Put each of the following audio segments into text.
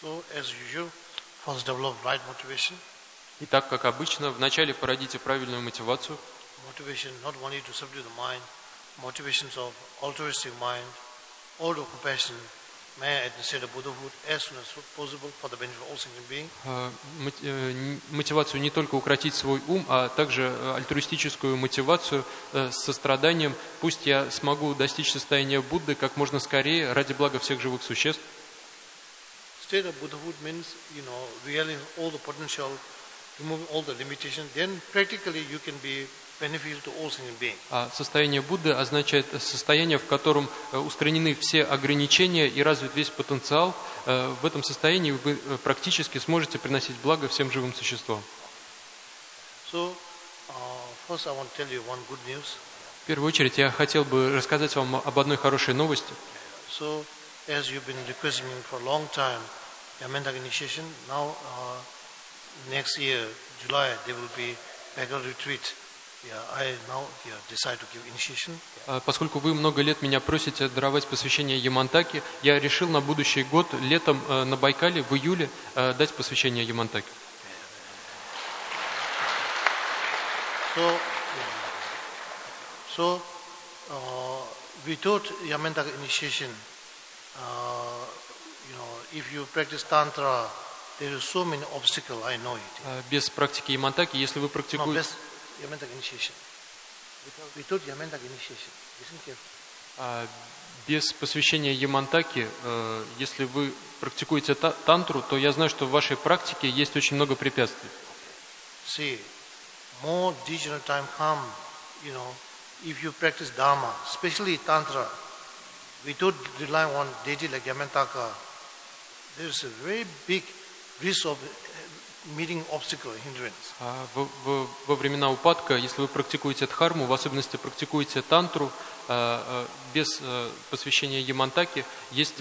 So, as usual, first develop right motivation. Итак, как обычно, вначале породите правильную мотивацию. Motivation not only to subdue the mind, motivations of altruistic mind, or to compassion, may I administer Buddhahood as soon as possible for the benefit of all sentient beings. Мотивацию не только укротить свой ум, а также альтруистическую мотивацию с состраданием. Пусть я смогу достичь состояния Будды как можно скорее ради блага всех живых существ. State of Buddhahood means, realizing all the potential, removing all the limitations. Then practically you can be beneficial to all sentient beings. А состояние Будды означает состояние, в котором устранены все ограничения и развит весь потенциал. В этом состоянии вы практически сможете приносить благо всем живым существам. So, first I want to tell you one good news. В первую очередь я хотел бы рассказать вам об одной хорошей новости. So, as you've been requesting me for a long time, Yamantaka initiation, now next year, July, there will be Bengal retreat. I now decide to give initiation. Поскольку вы много лет меня просите даровать посвящение Ямантаке, я решил на будущий год летом на Байкале в июле дать посвящение Ямантаке. So without Yamantaka initiation, if you practice Tantra, there are so many obstacles, I know it. Без практики Ямантаки, если вы практикуете... Yamantaka initiation. Without Yamantaka initiation. Listen carefully. Без посвящения Ямантаки, если вы практикуете тантру, то я знаю, что в вашей практике есть очень много препятствий. See, more degenerate time come, if you practice Dharma, especially Tantra, without relying on deity like Yamantaka, there is a very big risk of meeting obstacle, hindrance. Во времена упадка, если вы практикуете дхарму, в особенности практикуете тантру, без посвящения Ямантаки, есть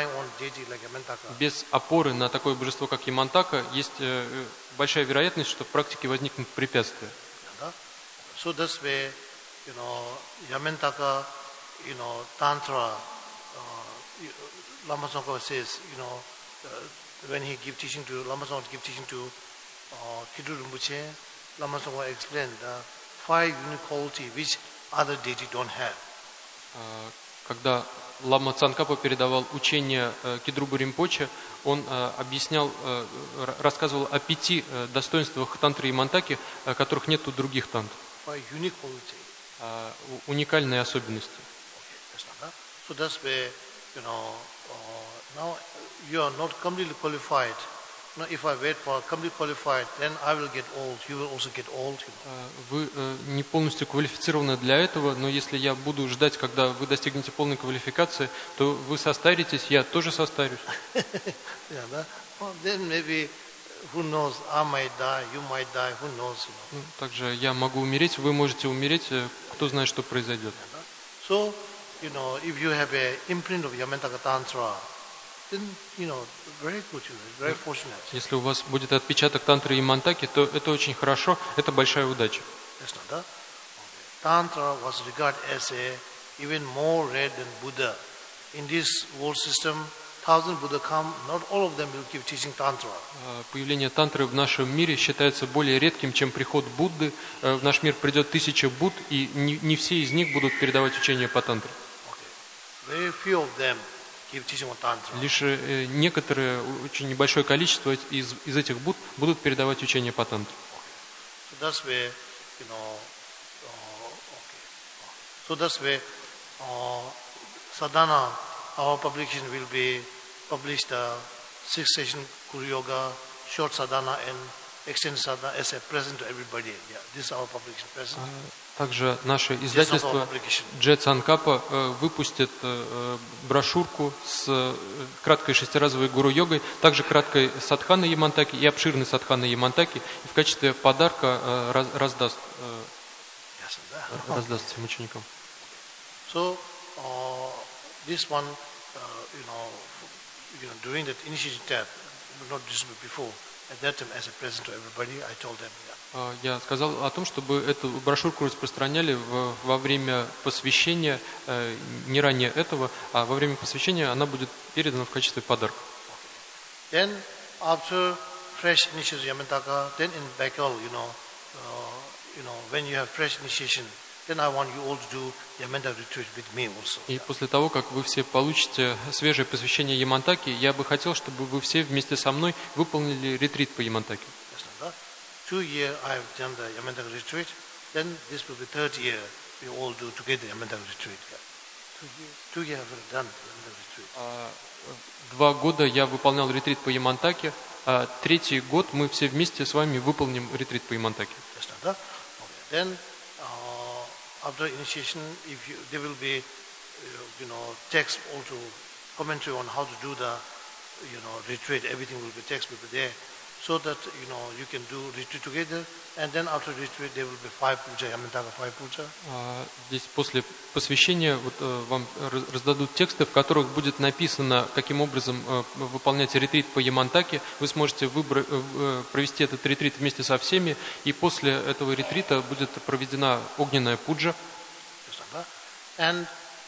без опоры на такое божество, как Ямантака, есть большая вероятность, что в практике возникнут препятствия. So this way, Yamantaka, Tantra, Lama Tsongkhapa says, when he give teaching to Lama Tsongkhapa give teaching to Kidu Rinpoche, Lama Tsongkhapa explained the 5 unique qualities which other deity don't have. Когда Лама Цангкапа передавал учение Кидрубу Ринпоче, он рассказывал о 5 достоинствах тантры и Ямантаки, которых нет у других тантр. Уникальные особенности. So that's where, now you are not completely qualified. If I wait for completely qualified, then I will get old. You will also get old. Вы не полностью квалифицированы для этого, но если я буду ждать, когда вы достигнете полной квалификации, то вы состаритесь, я тоже состарюсь. Then maybe, who knows, I might die, you might die, who knows. Также я могу умереть, вы можете умереть, кто знает, что произойдет. So, if you have an imprint of Yamantaka Tantra, then, very good, very fortunate. Если у вас будет отпечаток тантры и Ямантаки, то это очень хорошо, это большая удача. Tantra was regarded as even more rare than Buddha. In this world system, 1,000 Buddha come, not all of them will give teaching Tantra. Появление тантры в нашем мире считается более редким, чем приход Будды. В наш мир придет 1000 Будд, и не все из них будут передавать учение по тантре. Very few of them give teaching on Tantra. Лишь некоторое, очень небольшое количество из этих Будд будут передавать учение по тантре. So that's where Sadhana, our publication will be published 6 session Kuru Yoga, short Sadhana and extended Sadhana as a present to everybody. This is our publication present. Также наше издательство Дже Цангкапа выпустит брошюрку с краткой 6-разовой гуру-йогой, также краткой садханы Ямантаки и обширной садханы Ямантаки, и в качестве подарка раздаст всем ученикам. So, this one, during that initiation tab, not distributed before, at that time as a present to everybody, I told them. Я сказал о том, чтобы эту брошюрку распространяли во время посвящения, не ранее этого, а во время посвящения она будет передана в качестве подарка. Then after fresh initiation Yamantaka, then in Bekal, when you have fresh initiation, then I want you all to do Yamantaka retreat with me also. И после того, как вы все получите свежее посвящение Ямантаки, я бы хотел, чтобы вы все вместе со мной выполнили ретрит по Ямантаке. 2 years I have done the Yamantaka retreat, then this will be third year we all do together Yamantaka retreat. 2 years I have done Yamantaka retreat. 2 года я выполнял ретрит по Ямантаке, а 3-й год мы все вместе с вами выполним ретрит по Ямантаке. Then after initiation, there will be, text also, commentary on how to do the, retreat. Everything will be text will be there, so that you can do retreat together. And then after retreat, there will be 5 puja, Yamantaka 5 puja. Здесь после посвящения вам раздадут тексты, в которых будет написано, каким образом выполнять ретрит по Ямантаке. Вы сможете провести этот ретрит вместе со всеми, и после этого ретрита будет проведена огненная пуджа. And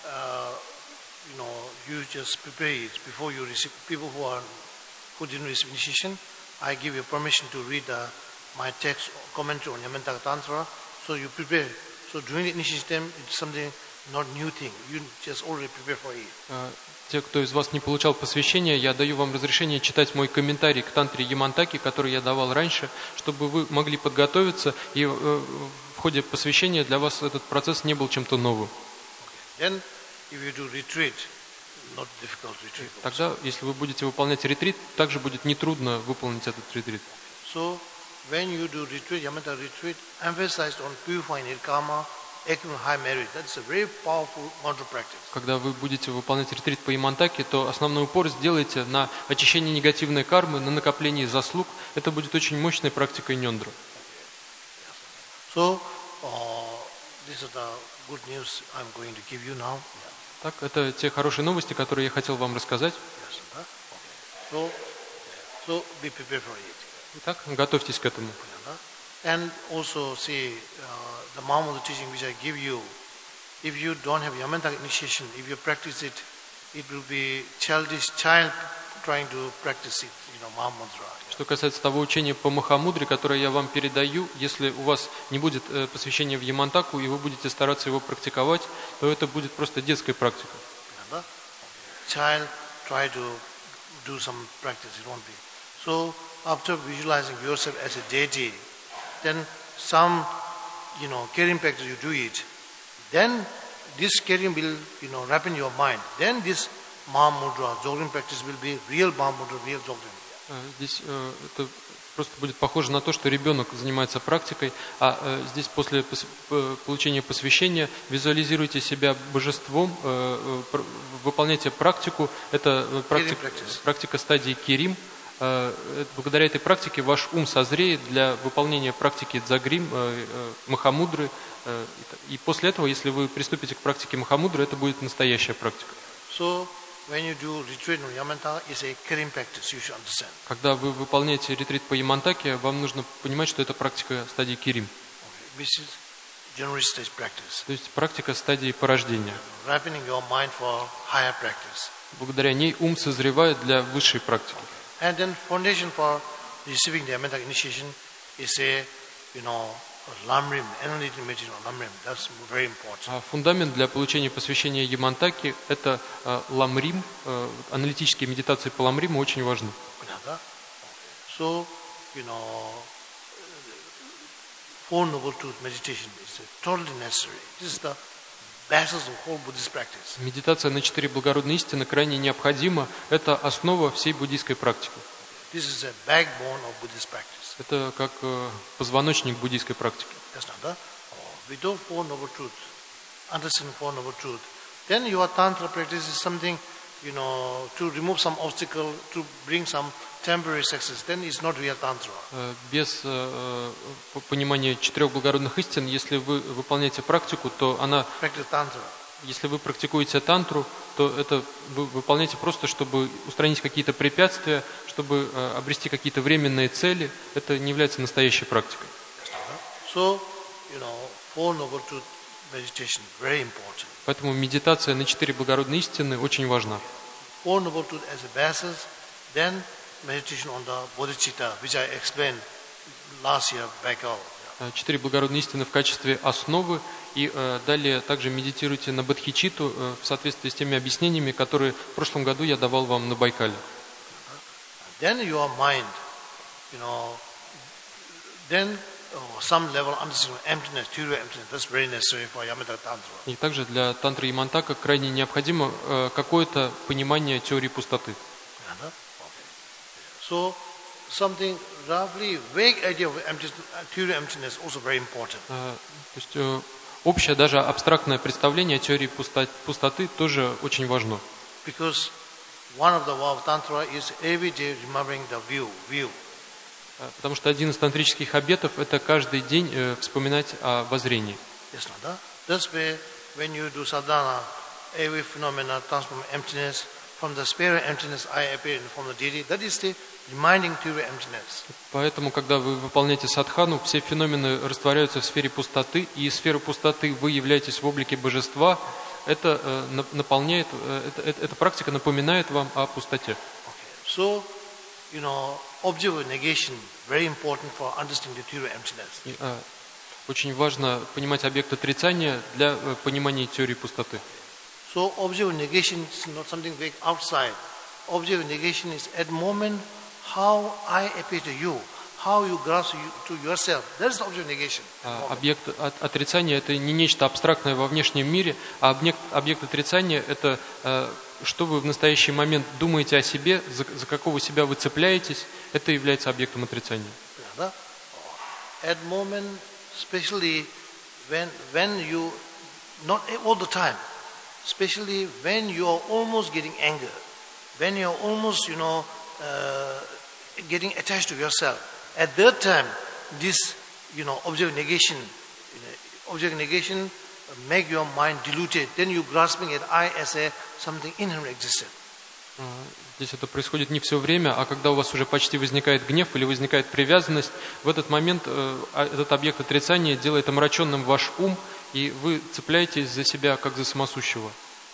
you just prepare it before you receive. People who didn't receive initiation, I give you permission to read my text commentary on Yamantaka Tantra. So you prepare. So during the initiation time, it's something not new thing. You just already prepare for it. Те, кто из вас не получал посвящения, я даю вам разрешение читать мой комментарий к тантре Ямантаки, который я давал раньше, чтобы вы могли подготовиться, и в ходе посвящения для вас этот процесс не был чем-то новым. Then, if you do retreat, not difficult retreat. Тогда, если вы будете выполнять ретрит, также будет нетрудно выполнить этот ретрит. So, when you do retreat, Yamantaka retreat, emphasize on purifying karma, acting high merit. That's a very powerful mantra practice. Когда вы будете выполнять ретрит по Ямантаке, то основной упор сделайте на очищении негативной кармы, на накоплении заслуг. Это будет очень мощной практикой нёндра. So, this is the good news I'm going to give you now. Так, это те хорошие новости, которые я хотел вам рассказать. So be prepared for it. Итак, готовьтесь к этому. And also see the Mahamudra teaching which I give you. If you don't have Yamantaka initiation, if you practice it, it will be childish child trying to practice it, Mahamudra. Что касается того учения по Махамудре, которое я вам передаю, если у вас не будет посвящения в Ямантаку, и вы будете стараться его практиковать, то это будет просто детская практика. Child try to do some practice, it won't be. So after visualizing yourself as a deity, then some, caring practice you do it. Then this caring will, wrap in your mind. Then this Mahamudra, Jogrin practice will be real Mahamudra, real Jogrin. Здесь это просто будет похоже на то, что ребенок занимается практикой, а здесь после получения посвящения визуализируйте себя божеством, выполняйте практику. Это практика стадии Кирим. Благодаря этой практике ваш ум созреет для выполнения практики Дзагрим, Махамудры. И после этого, если вы приступите к практике Махамудры, это будет настоящая практика. When you do retreat on Yamantaka, it's a Kirim practice, you should understand. Когда вы выполняете ретрит по Ямантаке, вам нужно понимать, что это практика стадии Кирим. Which is general stage practice. То есть практика стадии порождения. Ripening your mind for higher practice. Благодаря ней ум созревает для высшей практики. And then foundation for receiving the Yamantaka initiation is a, Lamrim, analytic meditation on Lamrim. That's very important. Фундамент для получения посвящения Ямантаки – это Ламрим, аналитические медитации по Ламриму очень важны. So, Four Noble Truth meditation is totally necessary. This is the basis of whole Buddhist practice. Медитация на 4 благородные истины крайне необходима. Это основа всей буддийской практики. This is a backbone of Buddhist practice. Это как позвоночник буддийской практики. Without Four Noble Truth, understanding Four Noble Truth, then your Tantra practice is something, to remove some obstacle, to bring some temporary success, then it's not real Tantra. Без понимания 4 благородных истин, если вы выполняете практику, то она... Если вы практикуете тантру, то это вы выполняете просто, чтобы устранить какие-то препятствия, чтобы обрести какие-то временные цели. Это не является настоящей практикой. Поэтому медитация на 4 благородные истины очень важна. meditation on the bodhicitta, which I explained last year back out. 4 благородные истины в качестве основы, и далее также медитируйте на бодхичитту в соответствии с теми объяснениями, которые в прошлом году я давал вам на Байкале. Then your mind, then some level understanding of emptiness, theory of emptiness, that's very necessary for Yamantaka Tantra. И также для тантры Ямантака крайне необходимо какое-то понимание теории пустоты. So something roughly vague idea of emptiness, theory of emptiness also very important. То есть общее, даже абстрактное представление о теории пустоты тоже очень важно. Because one of the vow of Tantra is every day remembering the view. Потому что один из тантрических обетов – это каждый день вспоминать о воззрении. Yes, no, that's why when you do sadhana, every phenomena transform emptiness. From the sphere of emptiness, I appear in the form of deity. That is the reminding theory of emptiness. Поэтому, когда вы выполняете садхану, все феномены растворяются в сфере пустоты, и из сферы пустоты вы являетесь в облике божества. Это наполняет, эта практика напоминает вам о пустоте. So, object negation very important for understanding the theory of emptiness. Очень важно понимать объект отрицания для понимания теории пустоты. So, object negation is not something very outside. Object negation is at the moment how I appear to you, how you grasp to yourself. That is object negation. Объект отрицания – это не нечто абстрактное во внешнем мире, а объект отрицания – это что вы в настоящий момент думаете о себе, за какого себя вы цепляетесь, это является объектом отрицания. At moment, especially when you, not all the time, especially when you are almost getting anger, when you are almost, getting attached to yourself. At that time, this, object negation make your mind diluted. Then you grasping at I as a something inherently existent. Здесь это происходит не все время, а когда у вас уже почти возникает гнев или возникает привязанность, в этот момент этот объект отрицания делает омраченным ваш ум, и вы цепляетесь за себя, как за самосущего.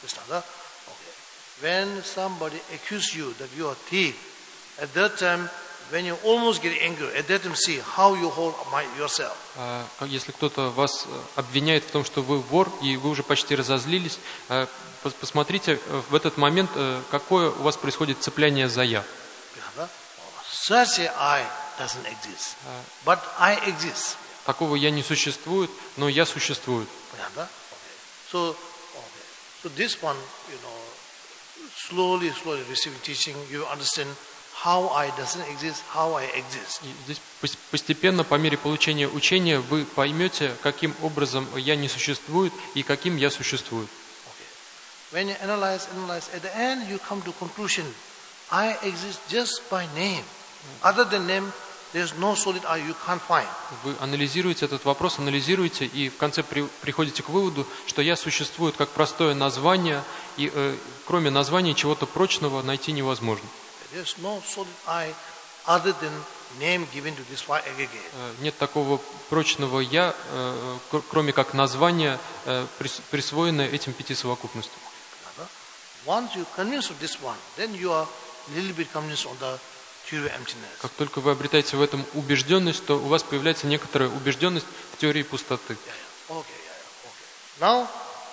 When somebody accuses you that you are a thief, at that time, when you almost get angry, at that time see how you hold yourself. Если кто-то вас обвиняет в том, что вы вор, и вы уже почти разозлились, посмотрите в этот момент, какое у вас происходит цепляние за «я». Such a I doesn't exist, but I exist. Такого «я» не существует, но «я» существует. So this one, slowly receiving teaching, you understand how I doesn't exist, how I exist. Здесь постепенно, по мере получения учения, вы поймете, каким образом «я» не существует и каким «я» существует. When you analyze, at the end you come to conclusion, I exist just by name. Other than name, there's no solid I you can't find. Вы анализируете этот вопрос, анализируете, и в конце приходите к выводу, что «я» существует как простое название, и кроме названия чего-то прочного найти невозможно. There's no solid I other than name given to this five aggregate. Нет такого прочного «я», кроме как названия, присвоенное этим 5 совокупностям. Once you convince of this one, then you are a little bit convinced on the theory of emptiness. Как только вы обретаете в этом убежденность, то у вас появляется некоторая убежденность в теории пустоты. Okay. Now,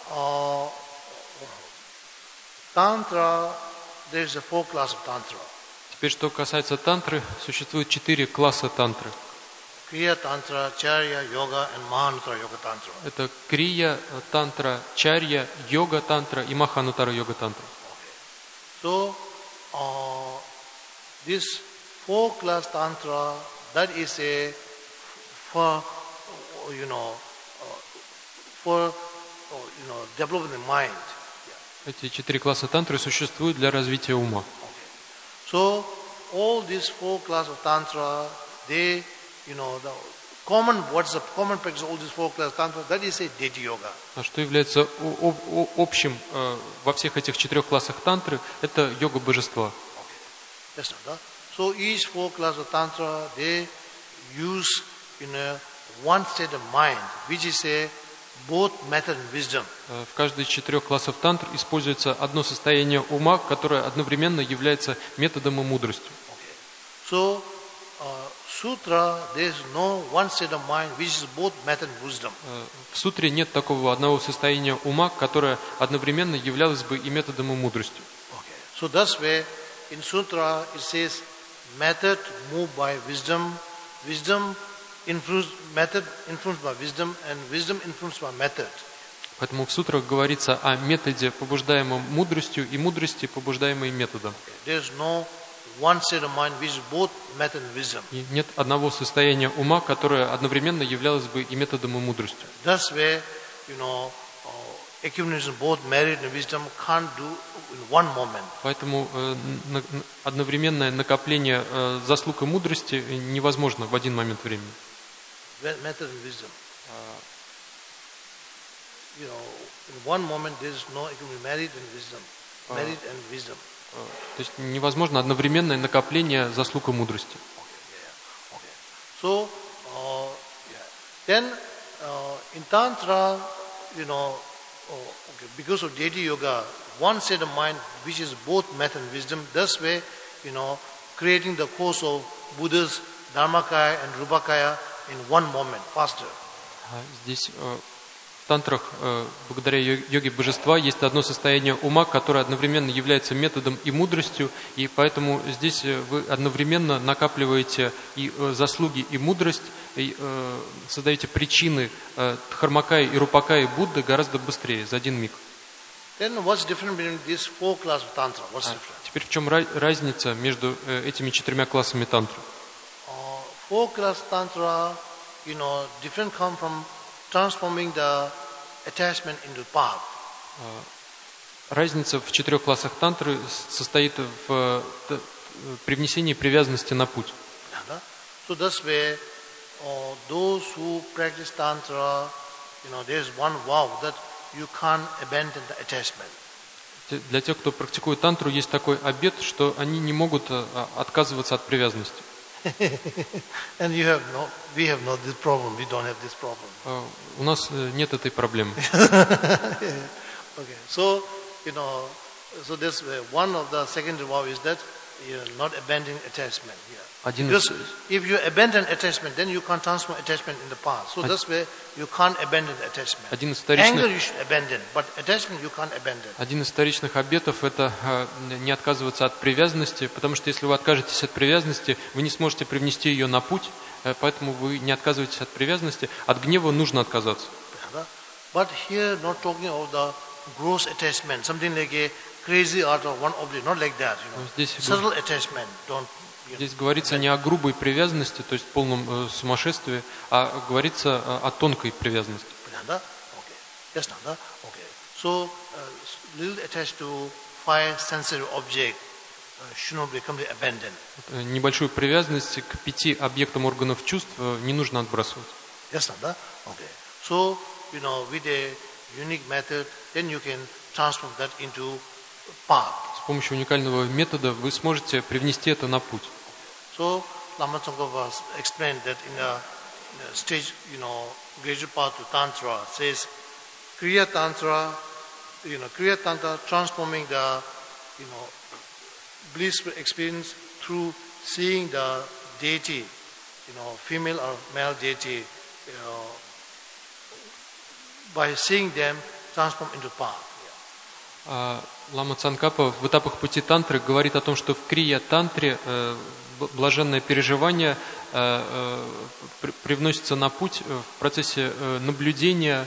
Tantra, there is a 4 class of Tantra. Теперь, что касается тантры, существует 4 класса тантры. Kriya Tantra, Charya, Yoga and Mahanutara Yoga Tantra. Это крия тантра, чарья, йога тантра и маханутара йога тантра. So, this 4 class Tantra, that is for developing the mind. Эти 4 класса тантры существуют для развития ума. So, all these 4 class of Tantra, they, the common practice of all these 4 class Tantra, that is a deity yoga. А что является общим во всех этих 4 классах тантры, это йога божества. So, each 4 class of Tantra, they use one state of mind, which is both method and wisdom. В каждой из 4 классов тантр используется одно состояние ума, которое одновременно является методом и мудростью. So, sutra, there is no one state of mind which is both method and wisdom. В сутре нет такого одного состояния ума, которое одновременно являлось бы и методом, и мудростью. Okay. So thus way, in sutra it says, method moved by wisdom, wisdom influenced, method influenced by wisdom, and wisdom influenced by method. Поэтому в сутрах говорится о методе, побуждаемом мудростью, и мудрости, побуждаемой методом. There is no one state of mind which is both method and wisdom. И нет одного состояния ума, которое одновременно являлось бы и методом, и мудростью. Thus way, accumulation both merit and wisdom can't do in one moment. Поэтому одновременное накопление заслуг и мудрости невозможно в один момент времени. Method and wisdom. In one moment there is no merit and wisdom. Merit and wisdom. То есть невозможно одновременное накопление заслуг и мудрости. So, then in Tantra, because of deity yoga, one state of mind which is both method and wisdom, thus way, creating the course of Buddha's Dharmakaya and Rupakaya in one moment, faster. Здесь в тантрах, благодаря йоге божества, есть одно состояние ума, которое одновременно является методом и мудростью, и поэтому здесь вы одновременно накапливаете и заслуги, и мудрость, и создаете причины Дхармакая и Рупакая Будды гораздо быстрее, за один миг. Then what's different between these four classes of tantra? What's different? Теперь в чем разница между этими четырьмя классами тантры? Four class tantra, different come from transforming the attachment into path. Разница в четырех классах тантры состоит в привнесении привязанности на путь. So this way, those who practice tantra, there is one vow that you can't abandon the attachment. Для тех, кто практикует тантру, есть такой обет, что они не могут отказываться от привязанности. And we have no this problem. We don't have this problem. У нас нет этой проблемы. Okay. So, so this one of the second vow is that you are not abandoning attachment. Because if you abandon attachment, then you can't transform attachment in the past. So this way, you can't abandon the attachment. Anger you should abandon, but attachment you can't abandon. Один из вторичных обетов – это не отказываться от привязанности, потому что если вы откажетесь от привязанности, вы не сможете привнести ее на путь, поэтому вы не отказываетесь от привязанности. От гнева нужно отказаться. But here, not talking of the gross attachment, something like a crazy art of one object, not like that. Subtle attachment, don't. Здесь говорится не о грубой привязанности, то есть полном сумасшествии, а говорится о тонкой привязанности. So, little attached to five sensory object should not become abandoned. Небольшую привязанность к 5 объектам органов чувств не нужно отбрасывать. So, with a unique method, then you can transform that into path. С помощью уникального метода вы сможете привнести это на путь. So, Lama Tsongkhapa explained that in a stage, gradual path to Tantra, says, Kriya Tantra, transforming the, blissful experience through seeing the deity, female or male deity, by seeing them transform into path. Лама Цангкапа в этапах пути тантры говорит о том, что в крия-тантре блаженное переживание привносится на путь в процессе наблюдения.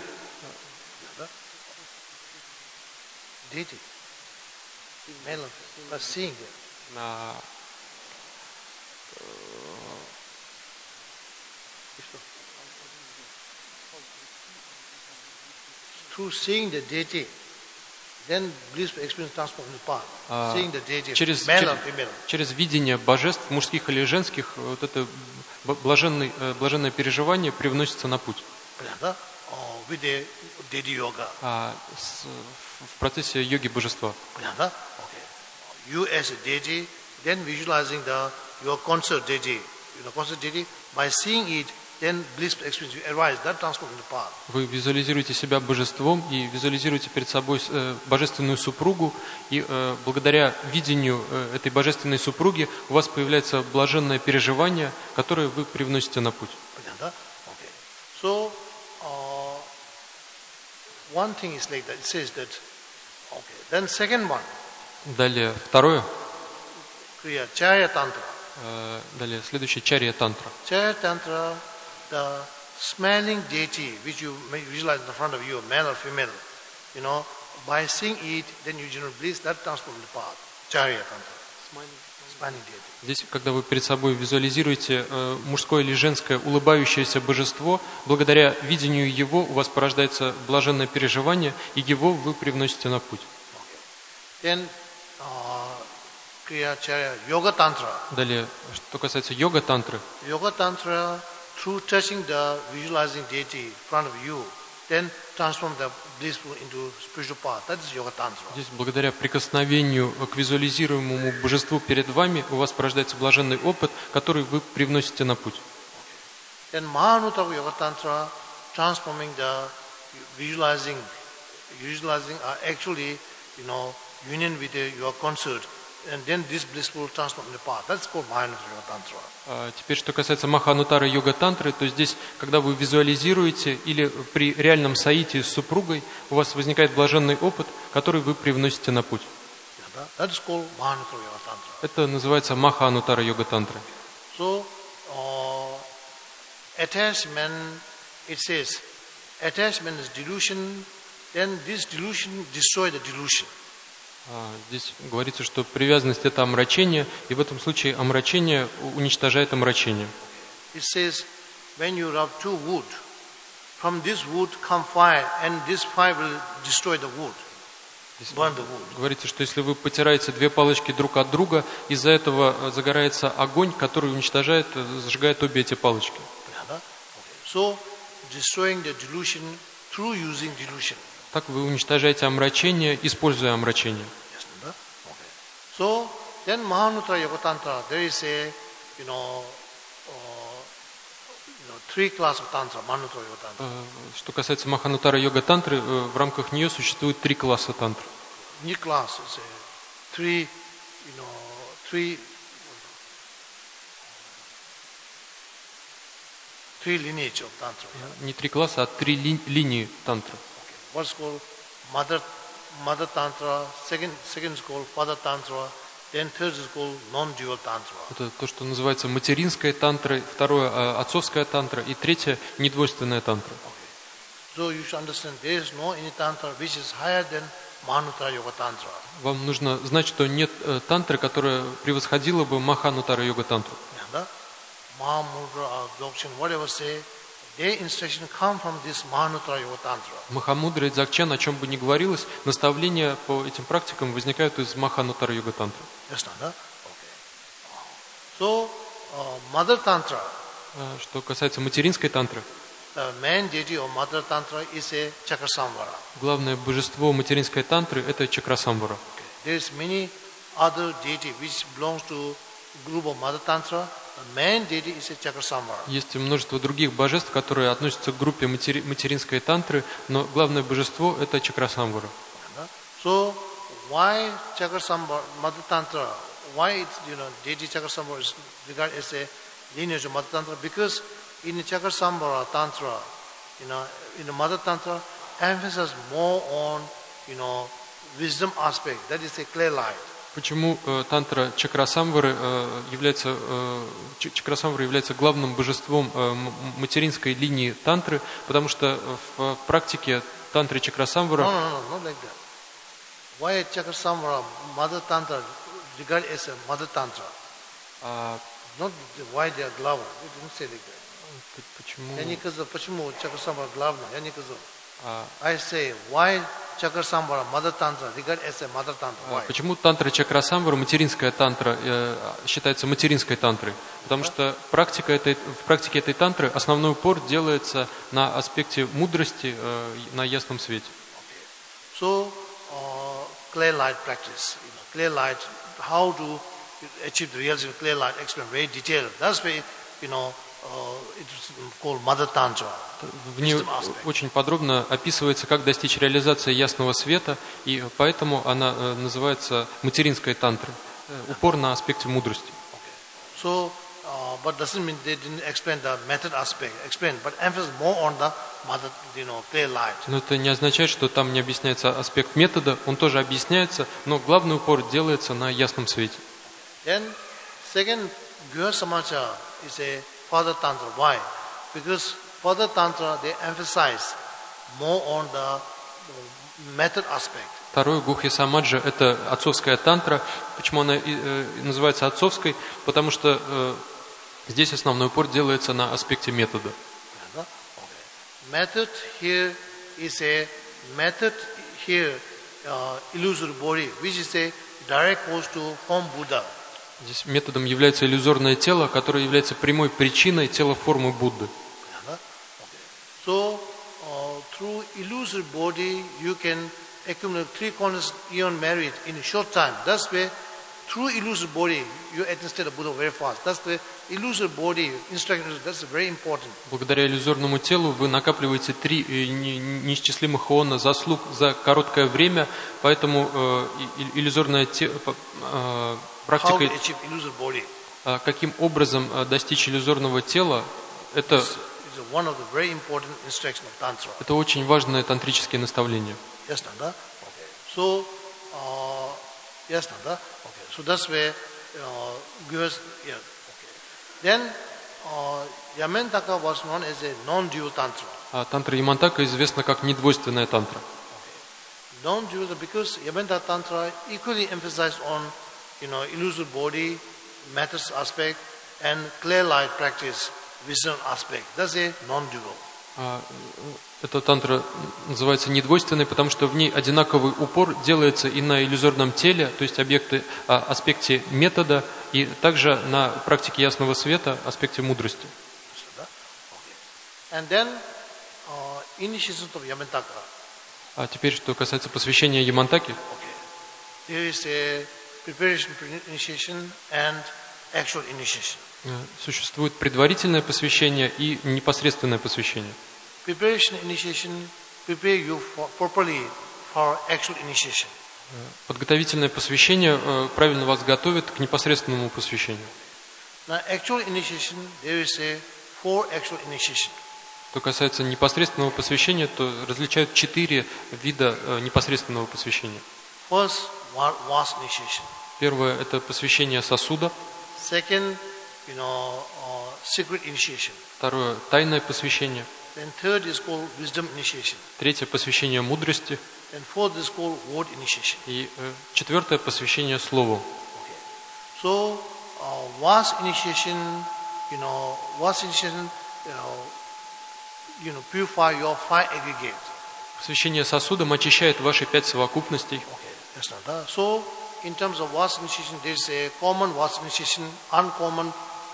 Through seeing the deity, then blissful experience transforms into path. Seeing the deity, male or female. Через видение божеств, мужских или женских, вот это блаженное переживание привносится на путь. With the deity yoga. В процессе йоги божества. You as a deity, then visualizing your concert deity, by seeing it, then bliss experience you arise, that transforms into path. Вы визуализируете себя божеством и визуализируете перед собой божественную супругу, и благодаря видению этой божественной супруги у вас появляется блаженное переживание, которое вы привносите на путь. Okay. So, one thing is like that. It says that, okay. Then second one. Далее второе. Kriya Charya Tantra. Далее следующее Чарья Тантра. Charya Tantra, the smelling deity which you visualize in front of you, male or female, by seeing it, then you generate bliss, that transforms the path. Charya Tantra. Smiling deity. Здесь, когда вы перед собой визуализируете мужское или женское улыбающееся божество, благодаря видению его у вас порождается блаженное переживание, и его вы привносите на путь. Then, Kriya Charya Yoga Tantra. Далее, что касается йога-тантры. Yoga Tantra, through touching the visualizing deity in front of you, then transform the blissful into spiritual path. That is Yoga Tantra. Здесь, благодаря прикосновению к визуализируемому божеству перед вами, у вас порождается блаженный опыт, который вы привносите на путь. Then Mahanuttara Yoga Tantra, transforming the visualizing actually, union with your concert. And then this blissful transform the path. That's called Mahanuttara Yoga Tantra. Теперь, что касается Маханутара йога-тантры, то здесь, когда вы визуализируете или при реальном соитии с супругой, у вас возникает блаженный опыт, который вы привносите на путь. That is called Mahanuttara Yoga Tantra. Это называется Маханутара йога-тантры. So, attachment, it says, attachment is delusion, then this delusion destroys the delusion. Здесь говорится, что привязанность – это омрачение, и в этом случае омрачение уничтожает омрачение. It says, when you rub two wood, from this wood come fire, and this fire will destroy the wood, burn the wood. Говорится, что если вы потираете две палочки друг от друга, из-за этого загорается огонь, который уничтожает, зажигает обе эти палочки. So, destroying the delusion through using delusion. Так вы уничтожаете омрачение, используя омрачение. So, then Mahanuttara Yoga Tantra, there is a, three classes of Tantra, Mahanuttara Yoga Tantra. Что касается Маханутара йога-тантры, в рамках нее существует три класса тантры. Не класс, three lineage of Tantra. Не три класса, а три линии тантры. What's called Mother Tantra, second is called Father Tantra, then third is called non-dual Tantra. Это то, что называется материнская тантра, второе отцовская тантра и третье недвойственная тантра. So you should understand there is no any tantra which is higher than Mahanuttara Yoga Tantra. Вам нужно знать, что нет тантры, которая превосходила бы Маханутара йога тантру. Mahamudra, Dzogchen, whatever say, their instruction come from this Mahanuttara Yoga Tantra. Махамудра и Дзогчен, о чем бы ни говорилось, наставления по этим практикам возникают из Маханутара йога тантры. So, Mother Tantra. Что касается материнской тантры, the main deity of Mother Tantra is a Chakrasamvara. Главное божество материнской тантры – это Чакрасамвара. There is many other deity which belongs to group of Mother Tantra. The main deity is a Chakrasamvara. Есть множество других божеств, которые относятся к группе материнской тантры, но главное божество – это Чакрасамвара. So, why Chakrasamvara, Mother Tantra? Why deity Chakrasamvara is regarded as a lineage of Mother Tantra? Because in the Chakrasamvara Tantra, in the Mother Tantra, emphasis more on, wisdom aspect. That is a clear light. Почему тантра Чакрасамвары является главным божеством материнской линии тантры? Потому что в практике тантры Чакрасамвара... No, like that. Why Chakrasamvara, Mother Tantra, regarded as a Mother Tantra? Not why they are главы. They didn't say like that. Почему? Я не сказал, почему Chakrasamvara главная. Я не сказал. I say, why Chakrasamvara, Mother Tantra, regarded as a Mother Tantra? Why? Почему тантра Чакрасамвара, материнская тантра, считается материнской тантрой? Потому что в практике этой тантры основной упор делается на аспекте мудрости, на ясном свете. So, clear light practice. Clear light, how to achieve the realization of clear light, explain very detailed. That's why, it's called Mother Tantra. В ней очень подробно описывается, как достичь реализации ясного света, и поэтому она называется материнской тантрой. Упор на аспекте мудрости. So, but doesn't mean they didn't explain the method aspect, but emphasis more on the mother, clear light. Но это не означает, что там не объясняется аспект метода, он тоже объясняется, но главный упор делается на ясном свете. Then, second, Gyuha Samachara is a Father Tantra. Why? Because Father Tantra, they emphasize more on the method aspect. Второе, Гухья Самаджа, это отцовская тантра. Почему она называется отцовской? Потому что здесь основной упор делается на аспекте метода. Method here is a method here, illusory body, which is a direct cause to form Buddha. Здесь методом является иллюзорное тело, которое является прямой причиной тела формы Будды. So, through illusory body, you can accumulate 3 corners eon merit in a short time. That's why, through illusory body, you attain state of Buddha very fast. That's the illusory body instruction. That's very important. Благодаря иллюзорному телу вы накапливаете 3 неисчислимых иона заслуг за короткое время, поэтому иллюзорное тело практикой, каким образом достичь иллюзорного тела, это очень важное тантрическое наставление. Yes, Nanda. Okay. So, yes, Nanda. Okay. So that's where Gyuha. Yeah. Okay. Then Yamantaka was known as a non-dual tantra. Тантра Ямантака известна как недвойственная тантра. Okay. Non-dual because Yamantaka tantra equally emphasized on illusory body, methods aspect, and clear light practice, vision aspect. That's a non-dual. Эта тантра называется недвойственной, потому что в ней одинаковый упор делается и на иллюзорном теле, то есть аспекте метода, и также на практике ясного света, аспекте мудрости. А теперь, что касается посвящения Ямантаки. Существует предварительное посвящение и непосредственное посвящение. Preparation initiation prepare you properly for actual initiation. Подготовительное посвящение правильно вас готовит к непосредственному посвящению. Now, actual initiation, there is a 4 actual initiation. Что касается непосредственного посвящения, то различают 4 вида непосредственного посвящения. First, vast initiation. Первое – это посвящение сосуда. Second, secret initiation. Второе – тайное посвящение. Then third is called wisdom initiation. Третье – посвящение мудрости. And fourth is called word initiation. И четвертое – посвящение слову. Okay. So, vast initiation, purify your 5 aggregates. Посвящение сосудам очищает ваши 5 совокупностей. Okay. That's not. So, in terms of vast initiation, there is a common vast initiation, uncommon,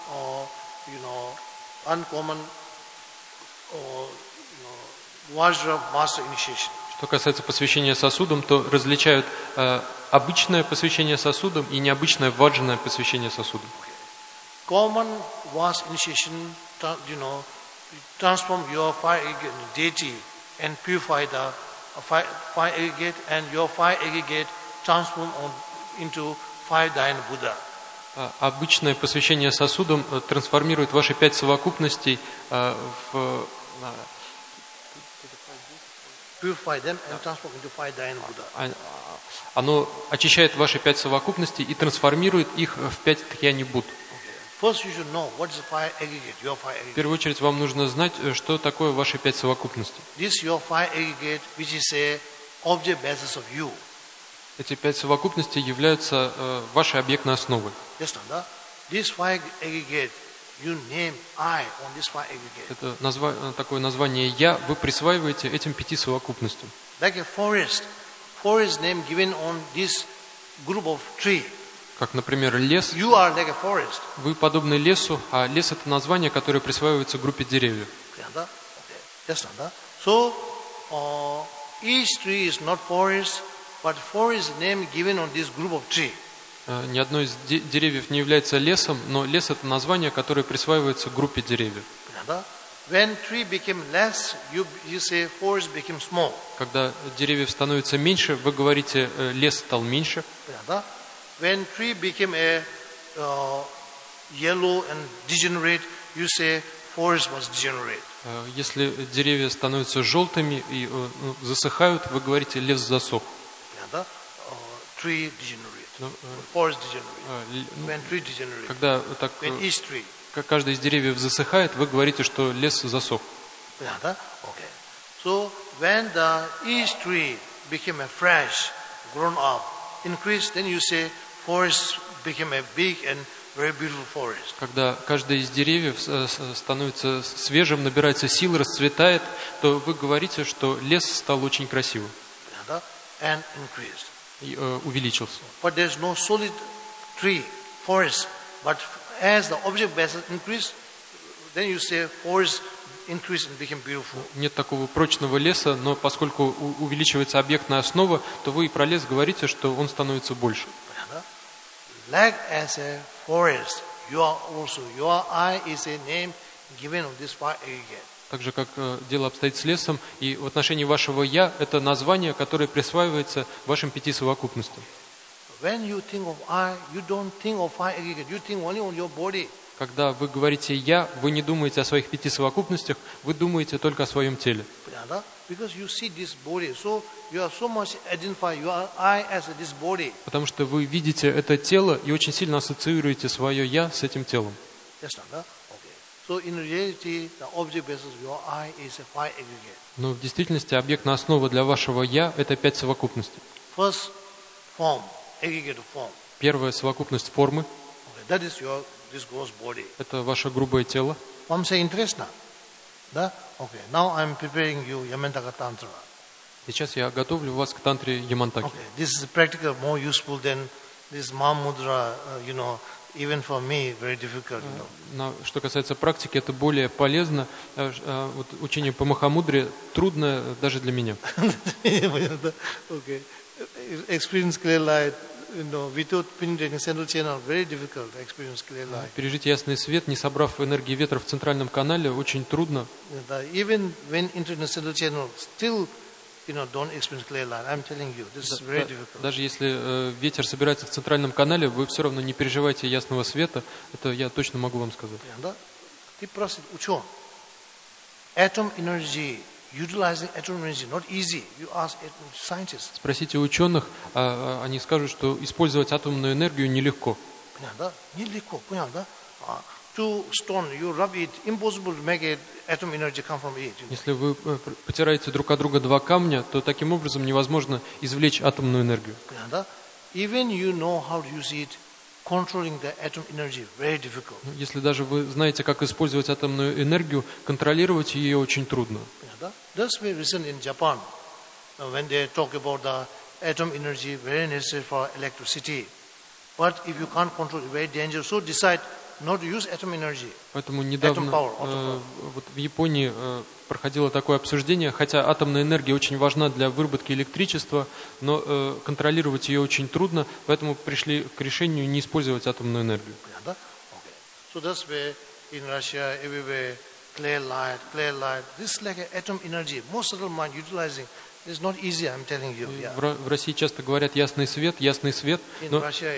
Vajra master initiation. Что касается посвящения сосудам, то различают обычное посвящение сосудам и необычное ваджаное посвящение сосудам. Common vast initiation, transform your 5 deity and purify the 5 aggregate, and your 5 aggregate transform into 5 Dhyana Buddha. Обычное посвящение сосудам трансформирует ваши 5 совокупностей в... Оно очищает ваши 5 совокупностей и трансформирует их в 5 Дхьяни Будд. В первую очередь вам нужно знать, что такое ваши 5 совокупностей. Эти 5 совокупностей являются вашей объектной основой. Это такое название «Я» вы присваиваете этим 5 совокупностям. Как, например, лес. Вы подобны лесу, а лес – это название, которое присваивается группе деревьев. Each tree is not forest, but forest is name given on this group of tree. Ни одно из деревьев не является лесом, но лес — это название, которое присваивается группе деревьев. When tree became less, you say forest became small. Когда деревьев становится меньше, вы говорите, лес стал меньше. When tree became a yellow and degenerate, you say forest was degenerate. Если деревья становятся желтыми и засыхают, вы говорите, лес засох. Tree degenerate. Forest degenerate. When tree degenerate. Когда так, when each tree. Каждый из деревьев засыхает, вы говорите, что лес засох. Okay. So when the each tree became a fresh, grown up, increased, then you say forest became a big and very beautiful forest. Когда каждый из деревьев становится свежим, набирается сил, расцветает, то вы говорите, что лес стал очень красивым. And increased. И увеличился. But there's no solid tree, forest, but as the object basis increased, then you say forest increased and became beautiful. Нет такого прочного леса, но поскольку увеличивается объектная основа, то вы и про лес говорите, что он становится больше. Like as a forest, your eye is a name given of this fire aggregate. Так же, как дело обстоит с лесом, и в отношении вашего «я» это название, которое присваивается вашим 5 совокупностям. When you think of I, you don't think of fire aggregate. You think only on your body. Когда вы говорите «я», вы не думаете о своих 5 совокупностях, вы думаете только о своем теле. Because you see this body, so you are so much identify your I as this body. Потому что вы видите это тело и очень сильно ассоциируете свое «я» с этим телом. So in reality, the object basis of your I is a fire aggregate. Но в действительности объектная основа для вашего «я» это 5 совокупностей. First form, aggregate form. Первая совокупность формы. That is your this gross body. Это ваше грубое тело. Вам say интересно? Да? Okay. Now I'm preparing you Yamantaka Tantra. Сейчас я готовлю вас к тантре Ямантаки. Okay. This is practical, more useful than this Mahamudra, even for me, very difficult. Что касается практики, это более полезно. Вот учение по Махамудре трудно даже для меня. Okay. Experience clear light, without penetrating central channel, very difficult. Experience clear light. Пережить ясный свет, не собрав энергии ветра в центральном канале, очень трудно. Even when entering the central channel, still don't experience clear light. I'm telling you, this is very difficult. Даже если ветер собирается в центральном канале, вы все равно не переживаете ясного света. Это я точно могу вам сказать. Ты просто учен. Atom energy, utilizing atom energy, not easy. You ask scientists. Спросите ученых, они скажут, что использовать атомную энергию нелегко. Нелегко, понятно? Two stone, you rub it, impossible to make it, atom energy come from it. Если вы потираете друг от друга 2 камня, то таким образом невозможно извлечь атомную энергию. Even you know how to use it, controlling the atom energy, very difficult. Если даже вы знаете, как использовать атомную энергию, контролировать ее очень трудно. That's why recent in Japan, when they talk about the atom energy, very necessary for electricity. But if you can't control it, very dangerous. So decide not to use atom energy. Поэтому недавно вот в Японии проходило такое обсуждение, хотя атомная энергия очень важна для выработки электричества, но контролировать ее очень трудно, поэтому пришли к решению не использовать атомную энергию. So that's why in Russia, everywhere, clear light. This is like an atom energy. Most subtle mind utilizing. It's not easy, I'm telling you. В России часто говорят ясный свет, но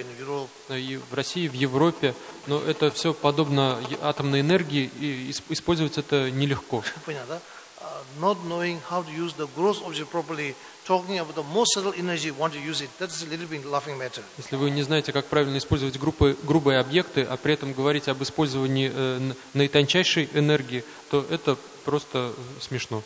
и в России, в Европе, но это все подобно атомной энергии, и использовать это нелегко. Not knowing how to use the gross object properly, talking about the most subtle energy, want to use it, that is a little bit laughing matter. Если вы не знаете, как правильно использовать грубые объекты, а при этом говорите об использовании наитончайшей энергии, то это просто смешно.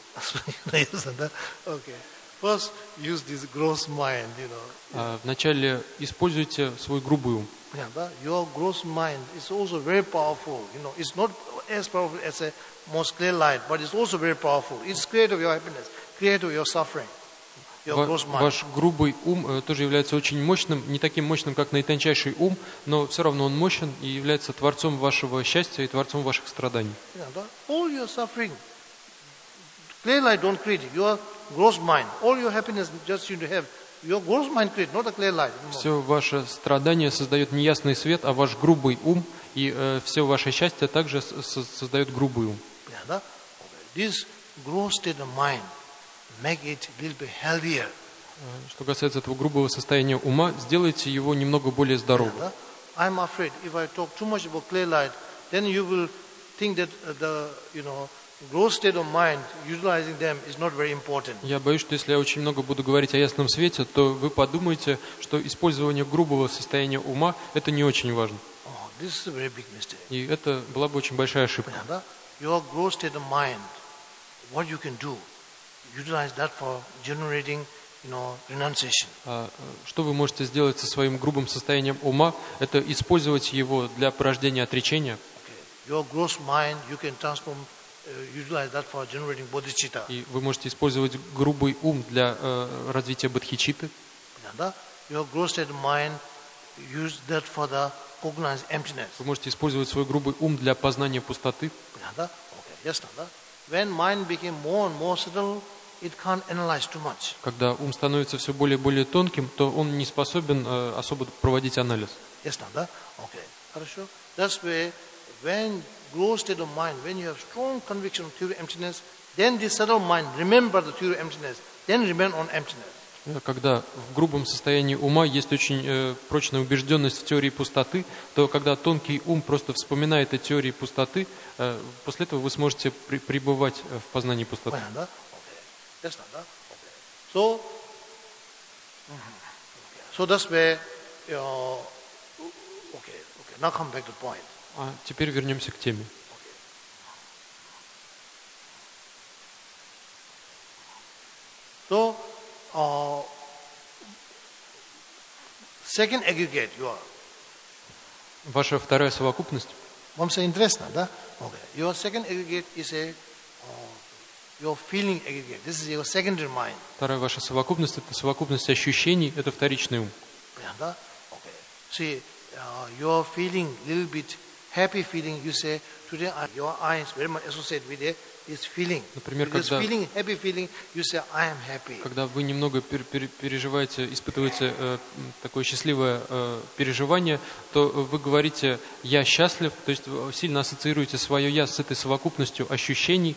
Okay. First, use this gross mind, Вначале используйте свой грубый ум. Your gross mind is also very powerful. It's not as powerful as a most clear light, but it's also very powerful. It's creator of your happiness, creator of your suffering. Ваш грубый ум тоже является очень мощным, не таким мощным, как наитончайший ум, но все равно он мощен и является творцом вашего счастья и творцом ваших страданий. All your suffering, clear light don't create it. Your gross mind, all your happiness just you to have your gross mind creates, not a clear light. No. Все ваше страдание создает не ясный свет, а ваш грубый ум, и все ваше счастье также создает грубый ум. Yeah, okay. This gross state of mind make it a little bit healthier. Что касается этого грубого состояния ума, сделайте его немного более здоровым. Yeah, I'm afraid if I talk too much about clear light, then you will think that the gross state of mind, utilizing them is not very important. Я боюсь, что если я очень много буду говорить о ясном свете, то вы подумаете, что использование грубого состояния ума это не очень важно. This is a very big mistake. И это была бы очень большая ошибка. Your gross state of mind, what you can do, utilize that for generating, renunciation. Что вы можете сделать со своим грубым состоянием ума? Это использовать его для порождения отречения. Your gross mind, you can transform, utilize that for generating bodhicitta. И вы можете использовать грубый ум для развития бодхичитты. Your gross state of mind, use that for the cognized emptiness. Вы можете использовать свой грубый ум для познания пустоты. When mind became more and more subtle, it can't analyze too much. Когда ум становится все более и более тонким, то он не способен особо проводить анализ. Хорошо. That's why when gross state of mind, when you have strong conviction of theory of emptiness, then the subtle mind remember the theory of emptiness, then remain on emptiness. Когда в грубом состоянии ума есть очень прочная убежденность в теории пустоты, то когда тонкий ум просто вспоминает о теории пустоты, после этого вы сможете пребывать в познании пустоты. So that's where, now come back to the point. А теперь вернемся к теме. So, second aggregate, Ваша вторая совокупность. Вам все интересно, да? Your second aggregate is your feeling aggregate. This is your secondary mind. Вторая ваша совокупность – это совокупность ощущений, это вторичный ум. See, your feeling, little bit happy feeling, you say, today your eyes very much associated with it. Например, когда вы немного переживаете, испытываете такое счастливое переживание, то вы говорите «я счастлив», то есть сильно ассоциируете свое «я» с этой совокупностью ощущений.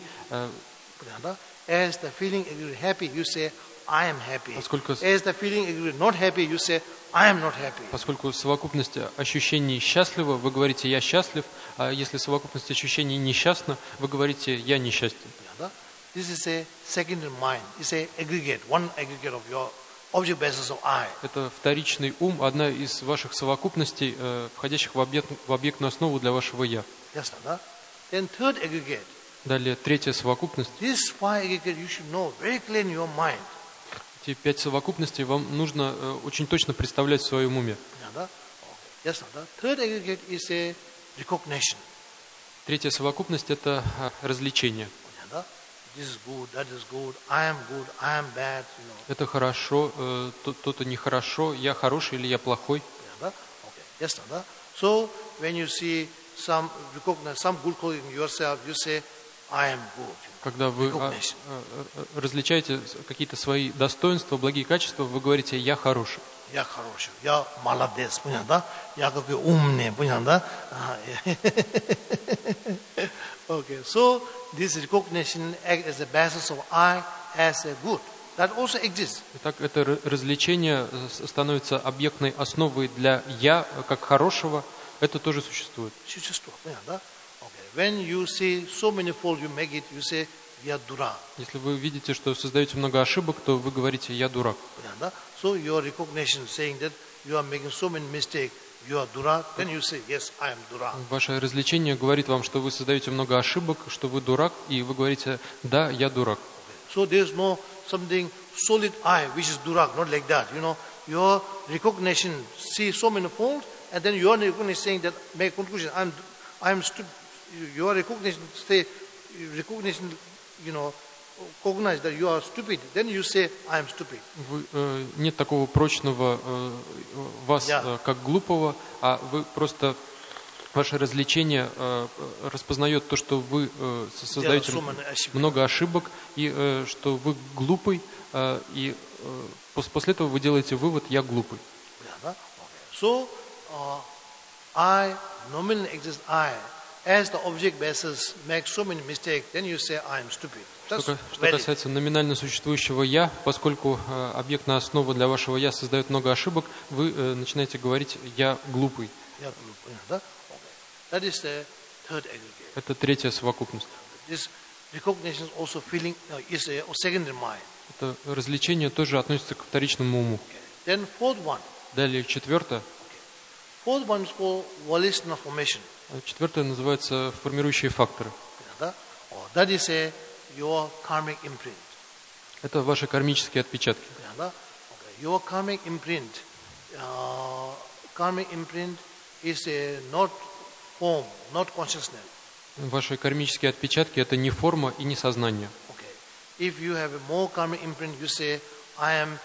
As the feeling is happy, you say I am happy. Поскольку as the feeling is not happy, you say I am not happy. Поскольку совокупность ощущений счастлива, вы говорите «я счастлив», а если совокупность ощущений несчастна, вы говорите «я несчастен». This is a secondary mind. It's a aggregate, one aggregate of your object basis of I. Это вторичный ум, одна из ваших совокупностей, входящих в объектную основу для вашего «я». Then third aggregate. Далее третья совокупность. This five aggregate you should know very clear in your mind. Эти 5 совокупностей вам нужно очень точно представлять в своем уме. Third aggregate is a recognition. Третья совокупность – это развлечение. This is good, that is good, I am good, I am bad. Это хорошо, то-то нехорошо, я хороший или я плохой. So when you see some good quality in yourself, you say, I am good. Когда вы различаете какие-то свои достоинства, благие качества, вы говорите «я хороший». Я хороший, я молодец, понял, да? Я какой умный, понял, да? Okay, so this recognition acts as a basis of I as a good. That also exists. Итак, это развлечение становится объектной основой для «я» как хорошего. Это тоже существует. Существует, да? When you see so many faults you make it, you say, я дурак. Если вы видите, что создаете много ошибок, то вы говорите «я дурак». So your recognition saying that you are making so many mistakes, you are durak, then you say, yes, I am durak. Ваше развлечение говорит вам, что вы создаете много ошибок, что вы дурак, и вы говорите «да, я дурак». So there is no something solid I, which is durak, not like that. Your recognition see so many faults, and then your recognition saying that, make conclusion, I am stupid. Your recognition say, cognize that you are stupid, then you say, I am stupid. Нет такого прочного вас как глупого, а вы просто Ваше развлечение распознает то, что вы создаете много ошибок, и что вы глупый, и после этого вы делаете вывод «я глупый». So, I, nominal exists I, as the object basis makes so many mistakes, then you say I am stupid. Что касается номинально существующего «я», поскольку объектная основа для вашего «я» создает много ошибок, вы начинаете говорить «я глупый». That is the third aggregate. Это третья совокупность. This recognition also feeling is a secondary mind. Это развлечение тоже относится к вторичному уму. Then fourth one. Далее четвертое. Fourth one is called volitional formation. Четвертое называется формирующие факторы. That is your karmic imprint. Это ваши кармические отпечатки. Your karmic imprint is not form, not consciousness. Ваши кармические отпечатки это не форма и не сознание. If you have a more karmic imprint, you say, I am,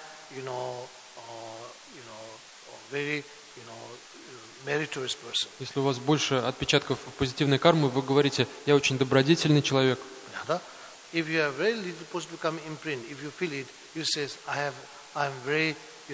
very, meritorious person. Если у вас больше отпечатков позитивной кармы, вы говорите, я очень добродетельный человек. If you have very little positive karmic imprint, if you feel it, you say, I am very,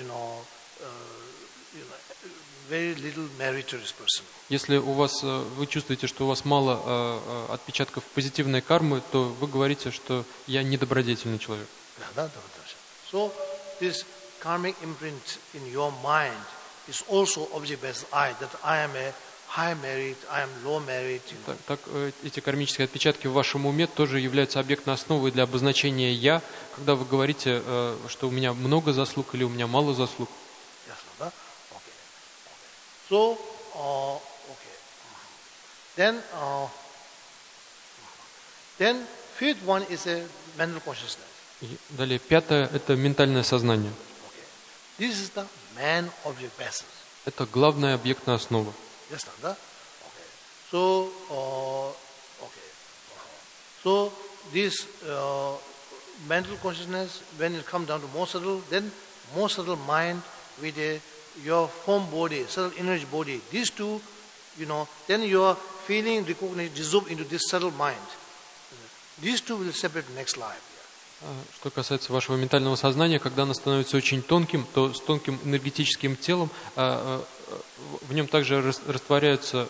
very little meritorious person. Если вы чувствуете, что у вас мало отпечатков позитивной кармы, то вы говорите, что я недобродетельный человек. So this karmic imprint in your mind is also object-based I, that I am a high merit, I am low merit. Так эти кармические отпечатки в вашем уме тоже являются объектной основой для обозначения «я», когда вы говорите, что у меня много заслуг или у меня мало заслуг. So, Then fifth one is a mental consciousness. Далее пятое это ментальное сознание. This is the main object basis. Это главная объектная основа. Yes, So, So this mental consciousness, when it comes down to more subtle, then more subtle mind with your form body, subtle energy body, these two, then your feeling, recognition dissolve into this subtle mind. These two will separate next life. Что касается вашего ментального сознания, когда оно становится очень тонким, то с тонким энергетическим телом в нем также растворяются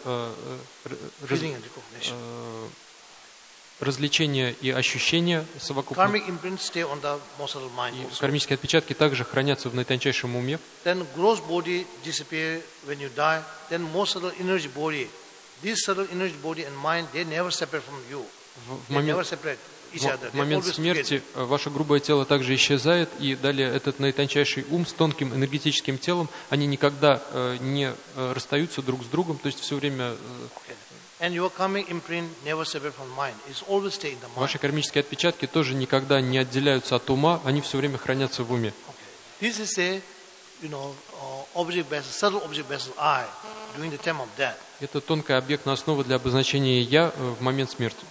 развлечения и ощущения совокупно. И кармические отпечатки также хранятся в наитончайшем уме. Then gross body disappear when you die. Then more subtle energy body. This subtle energy body and mind, they never separate from you. They never separate each other. В момент смерти ваше грубое тело также исчезает, и далее этот наитончайший ум с тонким энергетическим телом, они никогда не расстаются друг с другом, то есть все время... Ваши кармические отпечатки тоже никогда не отделяются от ума, они все время хранятся в уме. Это тонкая объектная основа для обозначения «я» в момент смерти.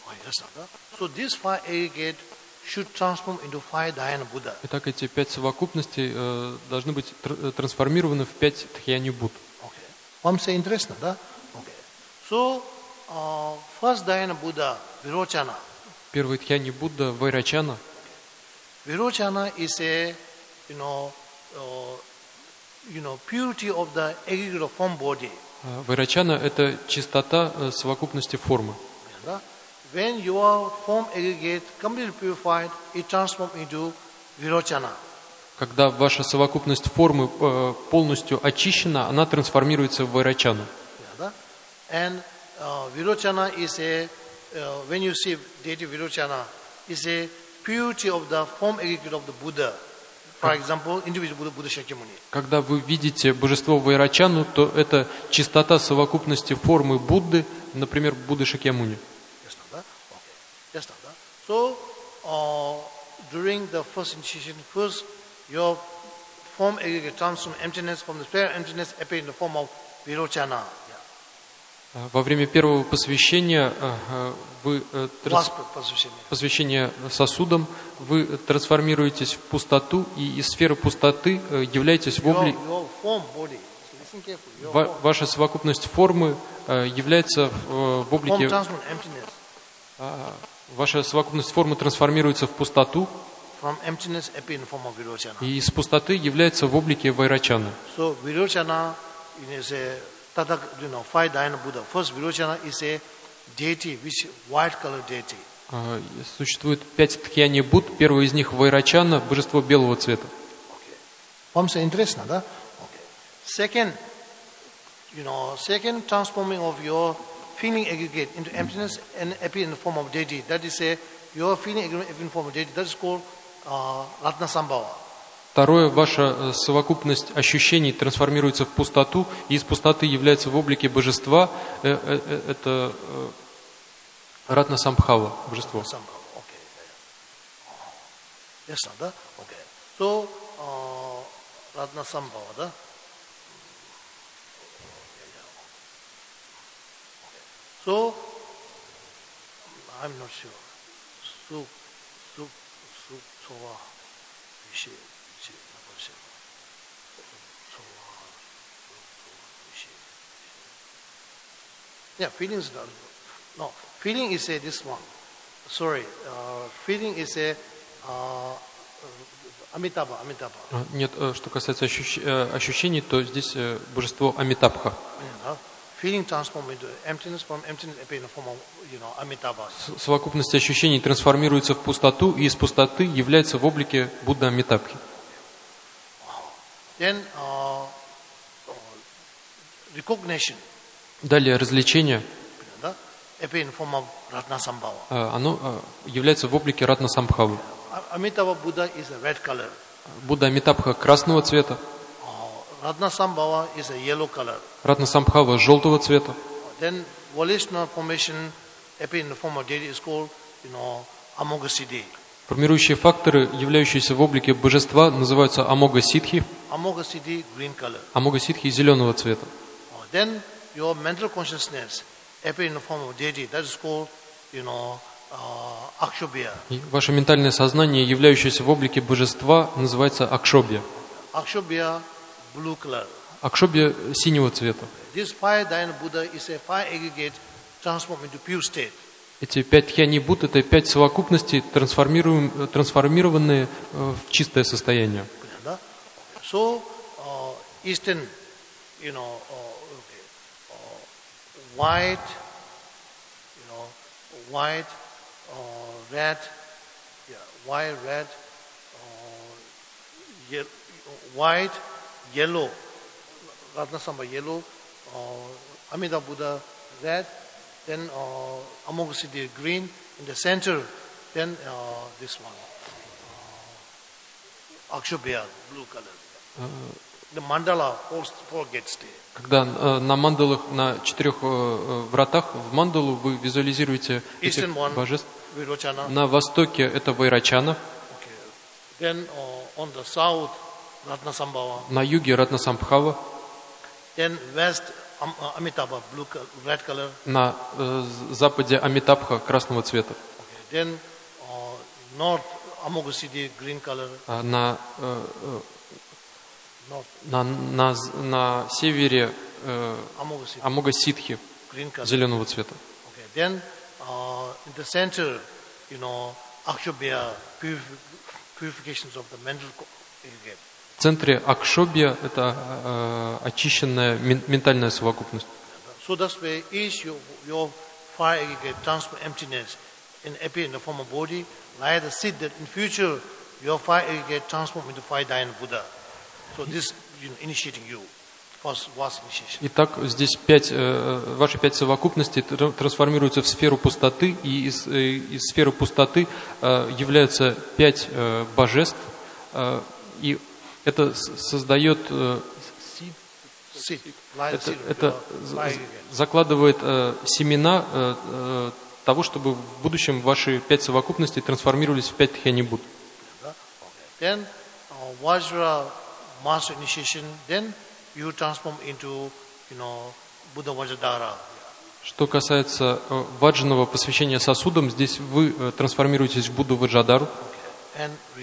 Итак, эти 5 совокупностей должны быть трансформированы в 5 тхьяни Будд. Вам все интересно, да? So, first Dhyana Buddha, Virochana. Первый тхьяни Будда Вайрачана. Virochana is a, purity of the aggregate of form body. Вайрачана это чистота совокупности формы. When your form aggregate completely purified, it transforms into Virochana. Когда ваша совокупность формы полностью очищена, она трансформируется в Вайрачану. And Virochana is when you see deity Virochana, is a purity of the form aggregate of the Buddha. For example, individual Buddha Shakyamuni. Когда вы видите божество Вайрачану, то это чистота совокупности формы Будды, например, Будды Шакьямуни. So, during the first initiation, first your form aggregate transforms from emptiness, from the sphere emptiness appear in the form of Virochana. Во время первого посвящения посвящения сосудом, вы трансформируетесь в пустоту, и из сферы пустоты являетесь в облик... Listen carefully. Ваша совокупность формы является в Form облике... transforms emptiness. Ваша совокупность формы трансформируется в пустоту, From emptiness appear in form of Virochana. и из пустоты является в облике Вайрачаны. So Virochana is a Tathag, five Dhyana Buddha. First Virochana is a deity, which white color deity. Существует 5 Тхьяни Будд. Первый из них Вайрачана, божество белого цвета. Forms interest, да? Second, second transforming of your feeling aggregate into emptiness and appear in the form of deity. That is your feeling aggregate in the form of deity. That is called Ratna Sambhava. Второе, ваша совокупность ощущений трансформируется в пустоту, и из пустоты является в облике божества. Это Ратна Самбхава, божество. Yes, да? Okay. So, Ratna Sambhava, да? So, I'm not sure. Sova, Vishe, yeah, feelings. No, feeling is this one. Sorry, feeling is Amitabha. Нет, что касается ощущений, то здесь божество Амитабха. Feeling transforms into emptiness, from emptiness appear in the form of, Amitabha. Совокупность ощущений трансформируется в пустоту, и из пустоты является в облике Будда Амитабхи. Then recognition. Далее развлечение. Appear in the form of Ratna Sambhava. Оно является в облике Ратна Самбхавы. Amitabha Buddha is a red color. Будда Амитабха красного цвета. Ratna Sambhava is a yellow color. Ратна Самбхава желтого цвета. Then volitional formation appear in the form of deity is called, Amoghasiddhi. Формирующие факторы, являющиеся в облике божества, называются Амога-ситхи. Amoghasiddhi green color. Амога-ситхи зеленого цвета. Then your mental consciousness appear in the form of deity. That is called, Akshobhya. И ваше ментальное сознание, являющееся в облике божества, называется Акшобья. Akshobhya blue color. Акшобья синего цвета. This five Dhyana Buddha is a five aggregate transformed into pure state. Эти 5 Тхьяни Будд — это 5 совокупностей, трансформированные в чистое состояние. So, Eastern, white, red, white, yellow, Ratna Sambhava yellow, Amitabha Buddha red, then Amoghasiddhi green, in the center, then this one, Akshobhya blue color. The mandala, four gates stay. Когда на мандалах, на 4 вратах в мандалу вы визуализируете этих божеств. На востоке это Вайрачана. Then on the south, Ratna Sambhava. На юге Ратна Самбхава. Then west, Amitabha, red color. На западе Амитабха красного цвета. Then north, Amoghasiddhi green color. На севере Амога-ситхи зеленого цвета. Then in the center, Akshobhya, purifications of the mental aggregate. В центре Акшобья это очищенная ментальная совокупность. So that's why each your fire aggregate transfer emptiness and appear in the form of body. Like the seed that in future your fire aggregate transform into five Dhyana Buddha. So this initiating you. First was initiation. Итак, здесь ваши 5 совокупностей трансформируются в сферу пустоты, и из сферы пустоты являются 5 божеств, и это создает, это закладывает семена того, чтобы в будущем ваши 5 совокупностей трансформировались в 5 Тхьяни Будд. Then Vajra master initiation, then you transform into, Buddha Vajradhara. Что касается ваджаного посвящения сосудам, здесь вы трансформируетесь в Будду Ваджадару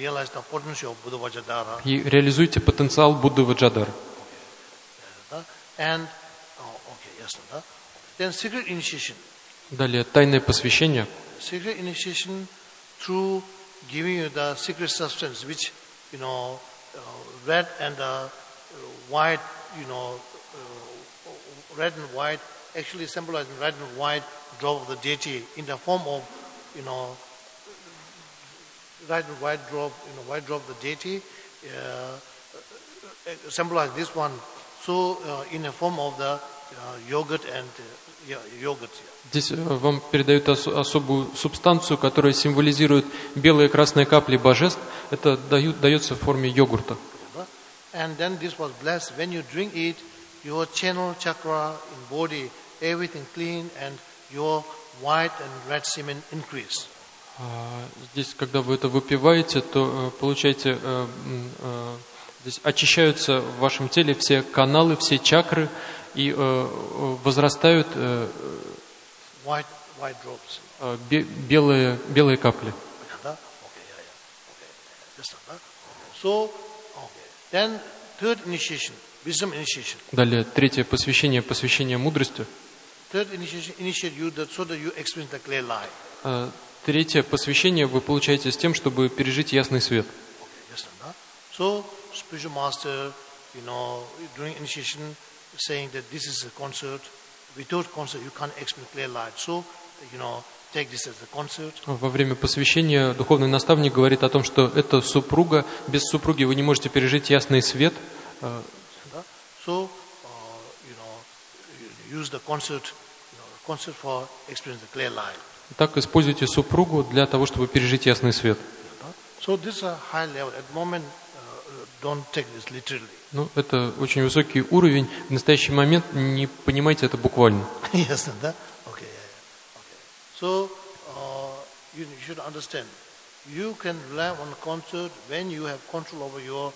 и реализуете потенциал Будды Ваджадары. And, okay, yes, then secret initiation. Далее, тайное посвящение. Secret initiation through giving you the secret substance, which, red and white, red and white, actually symbolizing red and white drop of the deity in the form of, red and white drop, white drop of the deity, symbolize this one. So, in the form of the yogurt and yogurt. Здесь вам передают особую субстанцию, которая символизирует белые и красные капли божеств. Это дается в форме йогурта. And then this was blessed. When you drink it, your channel chakra in body, everything clean, and your white and red semen increase. Здесь, когда вы это выпиваете, то получаете, здесь очищаются в вашем теле все каналы, все чакры, и возрастают white drops. белые капли. So, then third initiation, wisdom initiation. Далее, третье посвящение, посвящение мудрости. Third initiation initiate you so that you experience the clear light. Третье посвящение вы получаете с тем, чтобы пережить ясный свет. So, spiritual master, during initiation, saying that this is a concert. Without concert, you can't experience clear light. So, take this as a concert. Во время посвящения духовный наставник говорит о том, что это супруга. Без супруги вы не можете пережить ясный свет. So, use the concert for experience the clear light. Так используйте супругу для того, чтобы пережить ясный свет. So this is a high level. At the moment, don't take this literally. Ну, это очень высокий уровень. В настоящий момент не понимайте это буквально. Yes, okay. So you should understand. You can rely on a concert when you have control over your,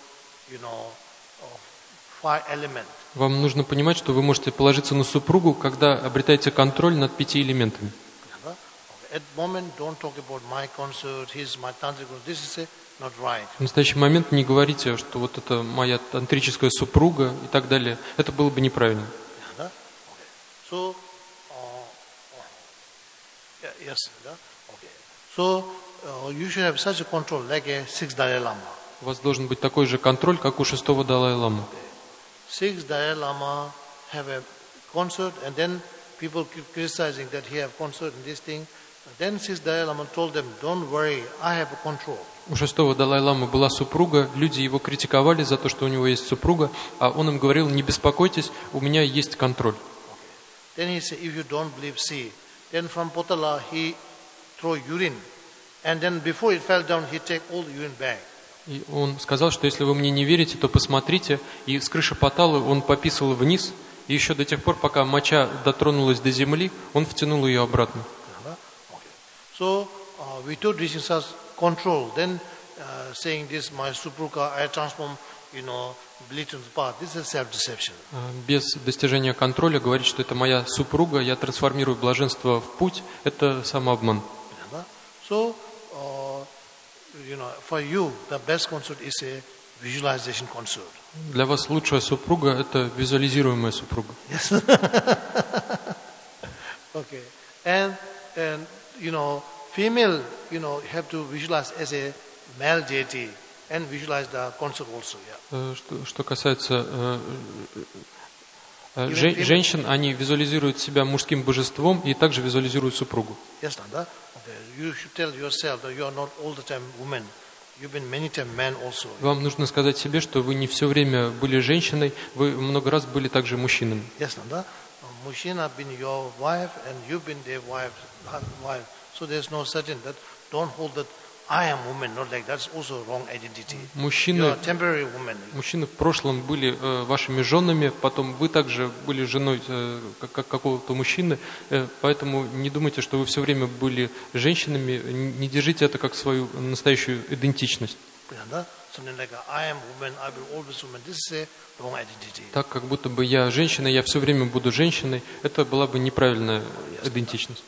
fire element. Вам нужно понимать, что вы можете положиться на супругу, когда обретаете контроль над 5 элементами. At the moment, don't talk about my concert, his, my tantric concert. This is not right. В настоящий момент не говорите, что вот это моя тантрическая супруга и так далее. Это было бы неправильно. So, yes, okay. So, you should have such a control like a 6th Dalai Lama. У вас должен быть такой же контроль, как у 6-го Далай-ламы. 6th Dalai Lama have a concert, and then people keep criticizing that he have concert in this thing. Then 6th Dalai Lama told them, don't worry, I have a control. У 6-го Далай-ламы была супруга, люди его критиковали за то, что у него есть супруга, а он им говорил, не беспокойтесь, у меня есть контроль. Then he said, if you don't believe, see. Then from Potala he throw urine, and then before it fell down, he take all the urine back. И он сказал, что если вы мне не верите, то посмотрите, и с крыши Поталы он пописал вниз, и еще до тех пор, пока моча дотронулась до земли, он втянул ее обратно. So, without reaching such control, then saying this, my supruga, I transform, bleach into path, this is self-deception. Без достижения контроля говорить, что это моя супруга, я трансформирую блаженство в путь, это самообман. So, for you, the best concert is a visualization concert. Для вас лучшая супруга – это визуализируемая супруга. Yes. Okay. And female, have to visualize as a male deity and visualize the concert also. Yeah. Что касается женщин, они визуализируют себя мужским божеством и также визуализируют супругу. Yes, Nanda. Okay. You should tell yourself that you are not all the time woman. You've been many times man also. Вам нужно сказать себе, что вы не все время были женщиной, вы много раз были также мужчинами. Yes, Nanda. Mужчина been your wife and you've been their wife. So there's no certain that don't hold that I am woman, not like that's also wrong identity. You are temporary woman. Мужчины в прошлом были вашими женами, потом вы также были женой какого-то мужчины, поэтому не думайте, что вы все время были женщинами, не держите это как свою настоящую идентичность. Так, как будто бы я женщина, я все время буду женщиной, это была бы неправильная идентичность.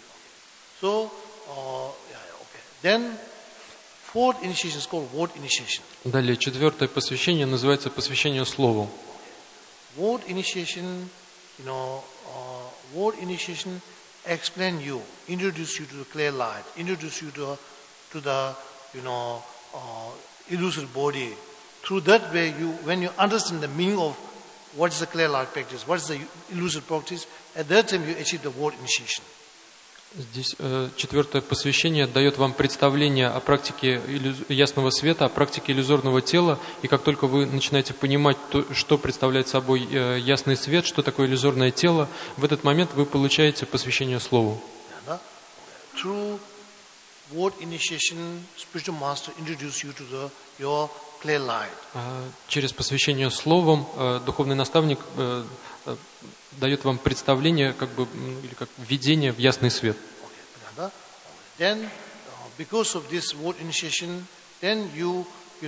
Then fourth initiation is called word initiation. Далее, 4-е посвящение называется посвящение слову. Word initiation word initiation explain you, introduce you to the clear light, introduce you to the illusory body. Through that way, when you understand the meaning of what is the clear light practice, what is the illusory practice, at that time you achieve the word initiation. Здесь четвертое посвящение дает вам представление о практике ясного света, о практике иллюзорного тела, и как только вы начинаете понимать, что представляет собой ясный свет, что такое иллюзорное тело, в этот момент вы получаете посвящение Слову. Through word initiation, spiritual master introduce you to your clear light. Через посвящение Словом духовный наставник дает вам представление, или как введение в ясный свет. Then, because of this word initiation, then you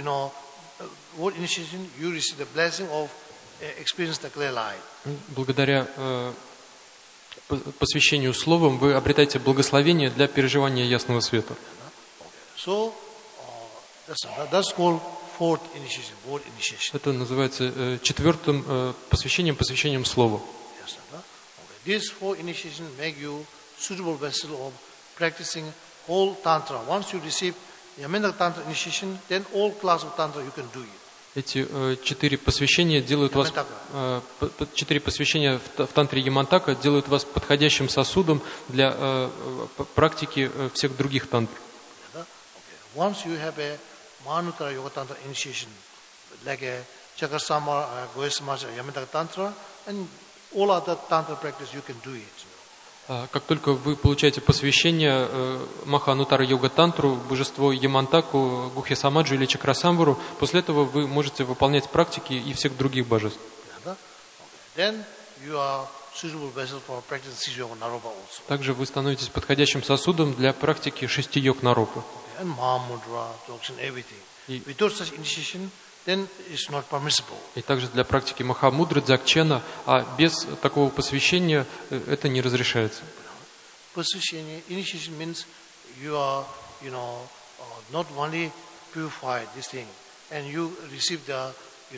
receive the blessing of experience the clear light. Благодаря посвящению Словом вы обретаете благословение для переживания ясного света. So, that's called fourth initiation, word initiation. Это называется четвертым посвящением Слову. These four initiations make you suitable vessel of practicing whole tantra. Once you receive Yamantaka tantra initiation, then all class of tantra you can do it. Эти четыре посвящения делают вас, четыре посвящения в тантре Ямантака делают вас подходящим сосудом для практики всех других тантр. Once you have a Manutara Yoga Tantra initiation, like a Chakrasama, Goyasamaja, Yamantaka tantra, and all other tantra practice you can do it. Как только вы получаете посвящение Маханутара Йога Тантру, божество Ямантаку, Гухья Самаджу или Чакрасамвару, после этого вы можете выполнять практики и всех других божеств. Также вы становитесь подходящим сосудом для практики 6 йог Наропы. И также для практики Махамудры, Дзакчена, а без такого посвящения это не разрешается. Посвящение, initiation means you are, not only purified this thing, and you receive the,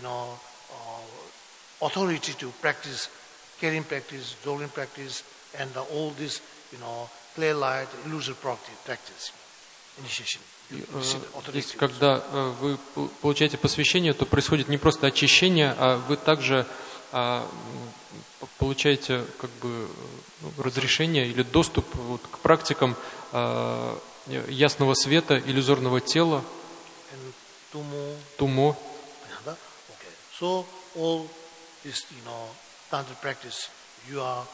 authority to practice, caring practice, doling practice, and all this, clear light, illusory practice, initiation. Здесь, когда вы получаете посвящение, то происходит не просто очищение, а вы также получаете разрешение или доступ к практикам ясного света, иллюзорного тела, тумо. So all this, tantra practice, you are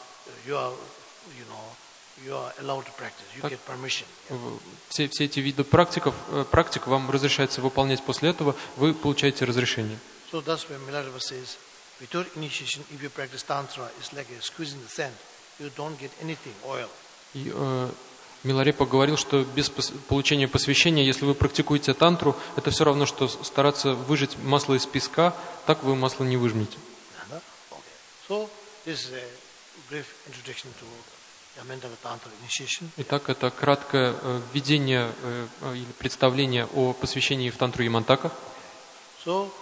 allowed to practice. You get permission. Все эти виды практик вам разрешается выполнять после этого, вы получаете разрешение. So that's why Milarepa says, without initiation, if you practice tantra, it's like squeezing the sand. You don't get anything, oil. И Миларепа говорил, что без получения посвящения, если вы практикуете тантру, это все равно, что стараться выжать масло из песка, так вы масло не выжмете. So this is a brief introduction to Yamantaka tantra initiation. Итак, это краткое введение или представление о посвящении в тантру Ямантака. So,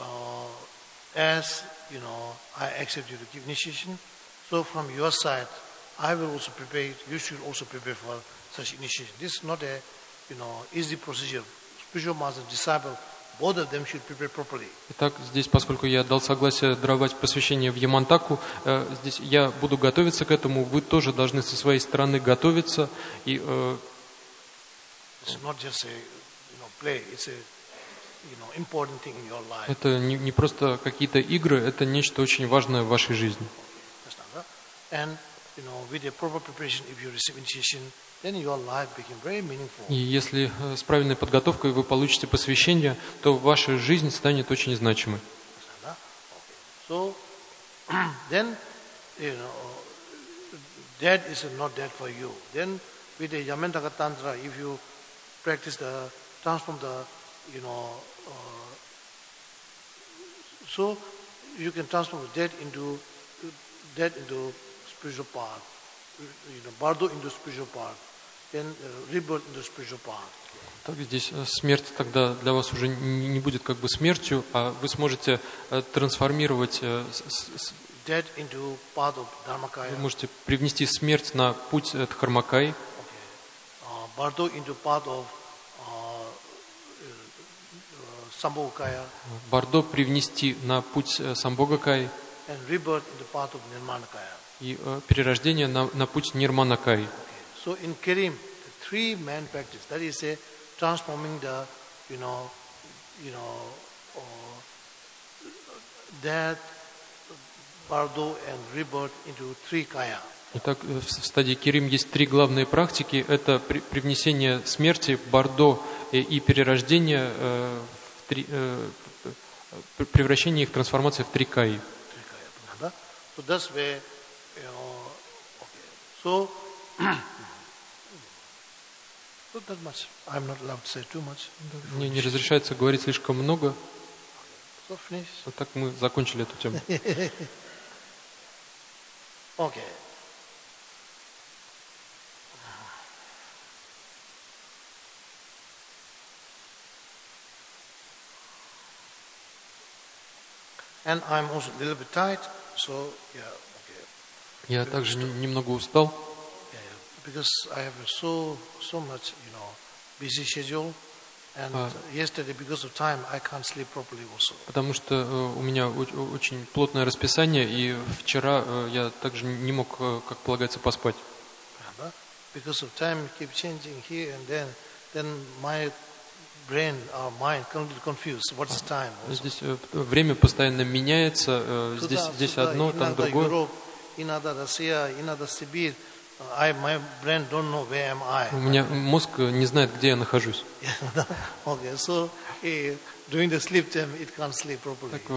as I accept you to give initiation, so from your side, I will also prepare. You should also prepare for such initiation. This is not a, easy procedure. Spiritual master, disciple, both of them should prepare properly. Итак, здесь, поскольку я дал согласие даровать посвящение в Ямантаку, здесь я буду готовиться к этому. Вы тоже должны со своей стороны готовиться. И it's not just a, play. It's a, important thing in your life. Это не просто какие-то игры, это нечто очень важное в вашей жизни. And with a proper preparation, if you receive initiation, then your life became very meaningful. И если с правильной подготовкой вы получите посвящение, то ваша жизнь станет очень значимой. So, then, that is not that for you. Then, with the Yamantaka tantra, if you practice transform the, so you can transform that into spiritual part, bardo into spiritual part, then rebirth into spiritual part. Так, здесь смерть тогда для вас уже не будет как бы смертью, а вы сможете трансформировать death into path of Dharmakaya. Вы можете привнести смерть на путь Дхармакаи. Bardo into path of Sambhogakaya. Бардо привнести на путь Самбогакаи. And rebirth into path of Nirmanakaya. И перерождение на путь Нирманакаи. So in Kerim, the three main practice, that is transforming the, death, Bardo and rebirth into three kaya. Итак, в стадии Керим есть три главные практики. Это привнесение смерти, бардо и перерождение, превращение их, трансформация в три каи. So that's where, so that much. I'm not allowed to say too much. Мне не разрешается говорить слишком много. So finish. Вот так мы закончили эту тему. Okay. And I'm also a little bit tired, so yeah, okay. Я также немного устал, Because I have so much, busy schedule, and yesterday because of time I can't sleep properly also. потому что у меня очень плотное расписание, и вчера я также не мог, как полагается, поспать. Because of time keep changing here and then my brain or mind confused. What's the time? Здесь время постоянно меняется, здесь одно, там другое. Иногда Россия, иногда Сибирь. My brain don't know where am I. У меня мозг не знает, где я нахожусь. Okay, so during the sleep time it can't sleep properly. Так,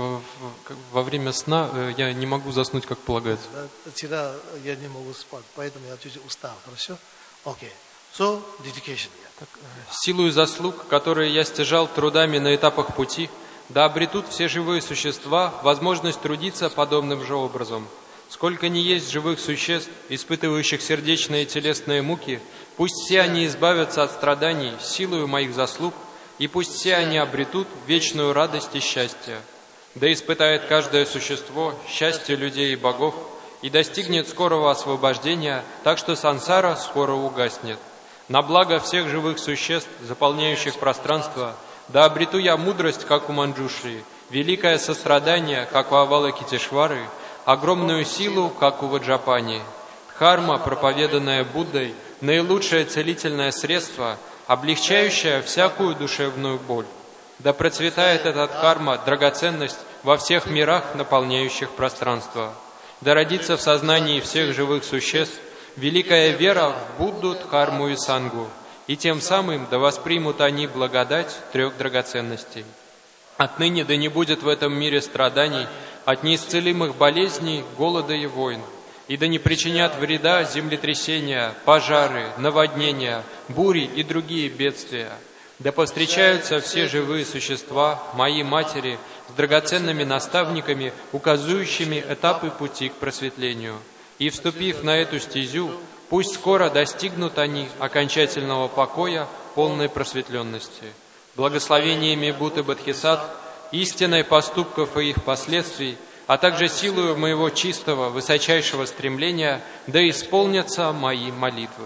во время сна я не могу заснуть, как полагается. Вчера я не могу спать, поэтому я чуть устал. Хорошо? Okay. So dedication. Силою заслуг, которые я стяжал трудами на этапах пути, да обретут все живые существа возможность трудиться подобным же образом. Сколько ни есть живых существ, испытывающих сердечные и телесные муки, пусть все они избавятся от страданий силою моих заслуг, и пусть все они обретут вечную радость и счастье. Да испытает каждое существо счастье людей и богов, и достигнет скорого освобождения, так что сансара скоро угаснет. На благо всех живых существ, заполняющих пространство, да обрету я мудрость, как у Манджушри, великое сострадание, как у Авалокитешвары, огромную силу, как у Ваджапани. Дхарма, проповеданная Буддой, наилучшее целительное средство, облегчающее всякую душевную боль. Да процветает эта дхарма, драгоценность, во всех мирах, наполняющих пространство. Да родится в сознании всех живых существ великая вера в Будду, Дхарму и Сангу, и тем самым да воспримут они благодать трех драгоценностей. Отныне да не будет в этом мире страданий от неисцелимых болезней, голода и войн, и да не причинят вреда землетрясения, пожары, наводнения, бури и другие бедствия. Да повстречаются все живые существа, мои матери, с драгоценными наставниками, указывающими этапы пути к просветлению. И, вступив на эту стезю, пусть скоро достигнут они окончательного покоя, полной просветленности. Благословениями Будды Бодхисаттв, истиной поступков и их последствий, а также силою моего чистого, высочайшего стремления, да исполнятся мои молитвы.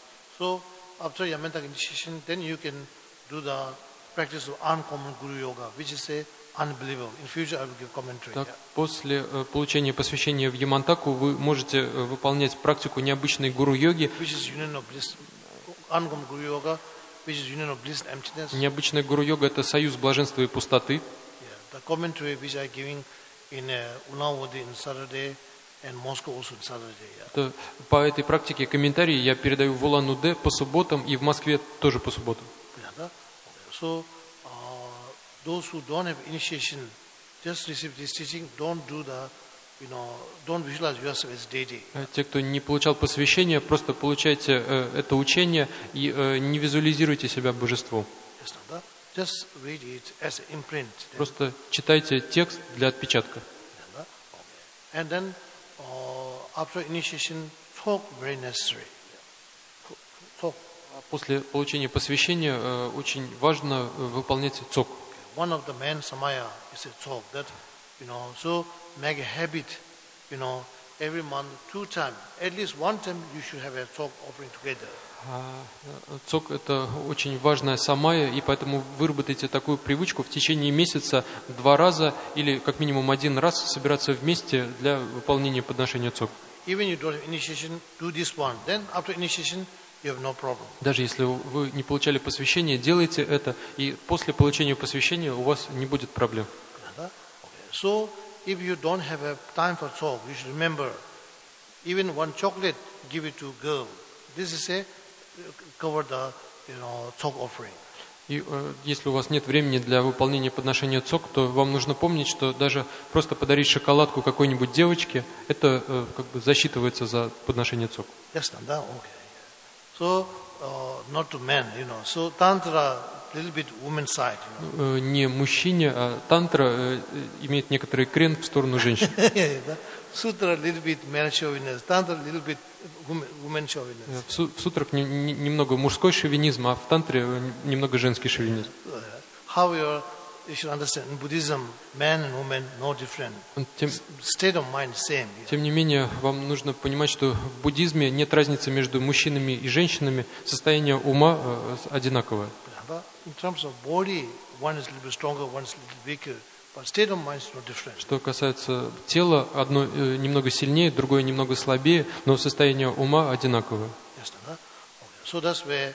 So, after Yamantaka initiation, then you can do the practice of uncommon Guru Yoga, which is unbelievable. In future I will give commentary. Так, после получения посвящения в Ямантаку вы можете выполнять практику необычной гуру-йоги. Which is union of bliss. Uncommon Guru Yoga, which is union of bliss and emptiness. Необычная гуру-йога – это союз блаженства и пустоты. The commentary which I giving in Unavadi on Saturday and Moscow also on Saturday. По этой практике комментарии я передаю в Улан-Удэ по субботам и в Москве тоже по субботам. So, those who don't have initiation, just receive this teaching, don't do the, don't visualize yourself as deity. Те, кто не получал посвящение, просто получайте это учение и не визуализируйте себя божеством. Just read it as an imprint. Просто читайте текст для отпечатка. And then, after initiation, talk very necessary. Talk. После получения посвящения очень важно выполнять цок. One of the main samaya is a talk that, so make a habit every month, 2 times, at least 1 time you should have a tzok offering together. Цок – это очень важная самая, и поэтому выработайте такую привычку в течение месяца 2 раза или как минимум 1 раз собираться вместе для выполнения подношения цок. Even you don't have initiation, do this one. Then after initiation, you have no problem. Даже если вы не получали посвящение, делайте это, и после получения посвящения у вас не будет проблем. So, if you don't have a time for tzok, you should remember, even 1 chocolate, give it to girl. This is a cover the tzok offering. И если у вас нет времени для выполнения подношения цок, то вам нужно помнить, что даже просто подарить шоколадку какой-нибудь девочке, это как бы засчитывается за подношение цок. Yes, okay. So, not to men, So, tantra, little bit women's side. Не мужчине, а тантра имеет некоторый крен в сторону женщин. Сутра little bit man chauvinist, tantra little bit woman chauvinist. В сутрах немного мужской шовинизм, а в тантре немного женский шовинизм. However, you should understand, in Buddhism, man and woman no different. State of mind same. Тем не менее, вам нужно понимать, что в буддизме нет разницы между мужчинами и женщинами, состояние ума одинаковое. In terms of body, one is a little bit stronger, one is a little weaker. But state of mind is no different. Что касается тела, одно немного сильнее, другое немного слабее, но состояние ума одинаковое. Yes, so that's where,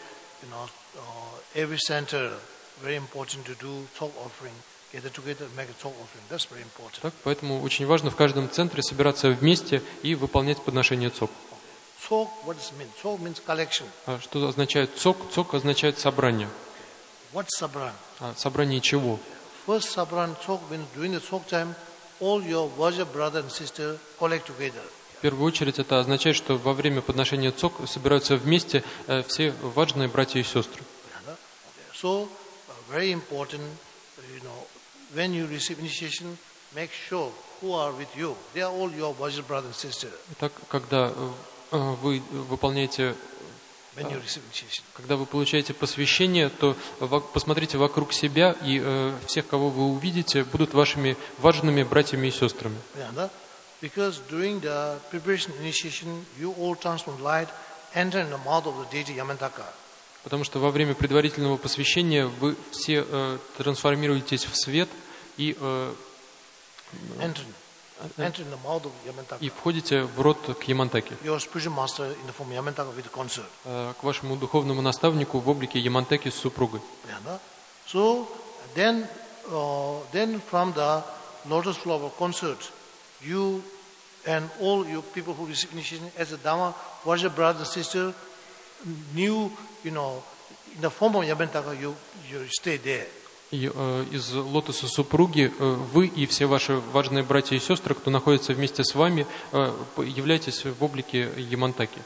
every center, very important to do tzok offering, gather together, make a tzok offering. That's very important. Так, поэтому очень важно в каждом центре собираться вместе и выполнять подношение цок. Tzok, what does it mean? Tzok means collection. А что означает цок? Цок означает собрание. What sabran? Собрание чего? First sabran tzok, when during the tzok time, all your Vajra brother and sister collect together. В первую очередь это означает, что во время подношения цок собираются вместе все важные братья и сестры. So, very important, when you receive initiation, make sure who are with you. They are all your Vajra brother and sister. Так, когда вы выполняете, когда вы получаете посвящение, то посмотрите вокруг себя, и всех, кого вы увидите, будут вашими важными братьями и сестрами. Because during the preparation initiation, you all transform light, enter in the mouth of the deity Yamantaka. Потому что во время предварительного посвящения вы все трансформируетесь в свет и входите в рот к Ямантаке, к вашему духовному наставнику в облике Ямантаки с супругой. So then from the lotus flower concert, you and all you people who receive initiation as a Dhamma, Vajra brother and sister, knew, in the form of Yamantaka, you stay there. И из лотоса супруги вы и все ваши важные братья и сестры, кто находится вместе с вами, являетесь в облике Ямантаки.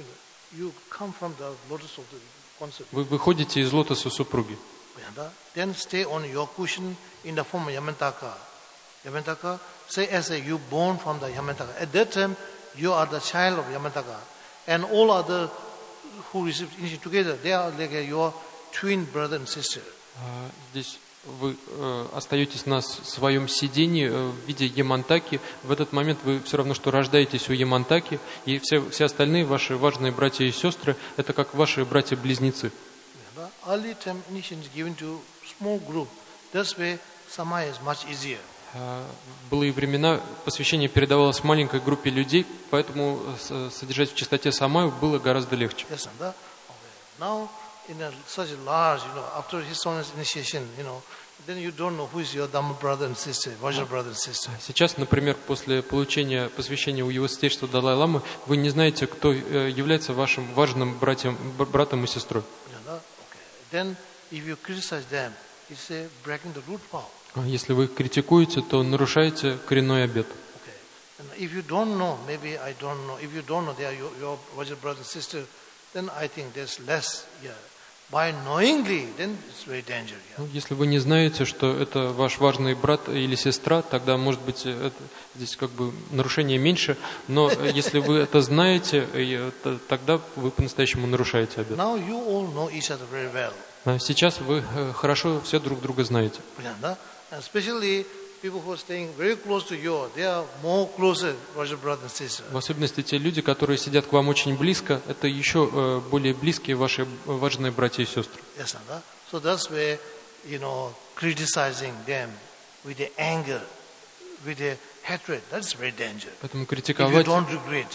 Вы выходите из лотоса супруги. Then stay on your cushion in the form of Yamantaka. Yamantaka, say as a you born from the Yamantaka. At that time, you are the child of Yamantaka, and all other who received initiation together, they are like your twin brother and sister. Здесь вы остаетесь на своем сидении в виде Ямантаки. В этот момент вы все равно, что рождаетесь у Ямантаки, и все остальные ваши важные братья и сестры, это как ваши братья-близнецы. Early time initiation is given to small group. This way, samaya is much easier. В былые времена посвящение передавалось маленькой группе людей, поэтому содержать в чистоте самаю было гораздо легче. Yes, now, in such a large, after his son's initiation, then you don't know who is your Dhamma brother and sister, Vajra brother and sister. Сейчас, например, после получения посвящения у его святейшества Далай-ламы, вы не знаете, кто является вашим важным братом и сестрой. Then, if you criticize them, it's breaking the root vow. Если вы критикуете, то нарушаете коренной обет. If you don't know, maybe I don't know. If you don't know they are your Vajra brother and sister, then I think there's less. By knowingly, then it's very dangerous. Если вы не знаете, что это ваш важный брат или сестра, тогда, может быть, здесь как бы нарушение меньше. Но если вы это знаете, тогда вы по-настоящему нарушаете обет. Now you all know each other very well. Сейчас вы хорошо все друг друга знаете. Especially people who are staying very close to you, they are more closer, brothers and sisters. В особенности те люди, которые сидят к вам очень близко, это еще более близкие ваши важные братья и сестры. Yes, so that's where, criticizing them with the anger, with the hatred, that's very dangerous. Поэтому If you критиковать, don't regret,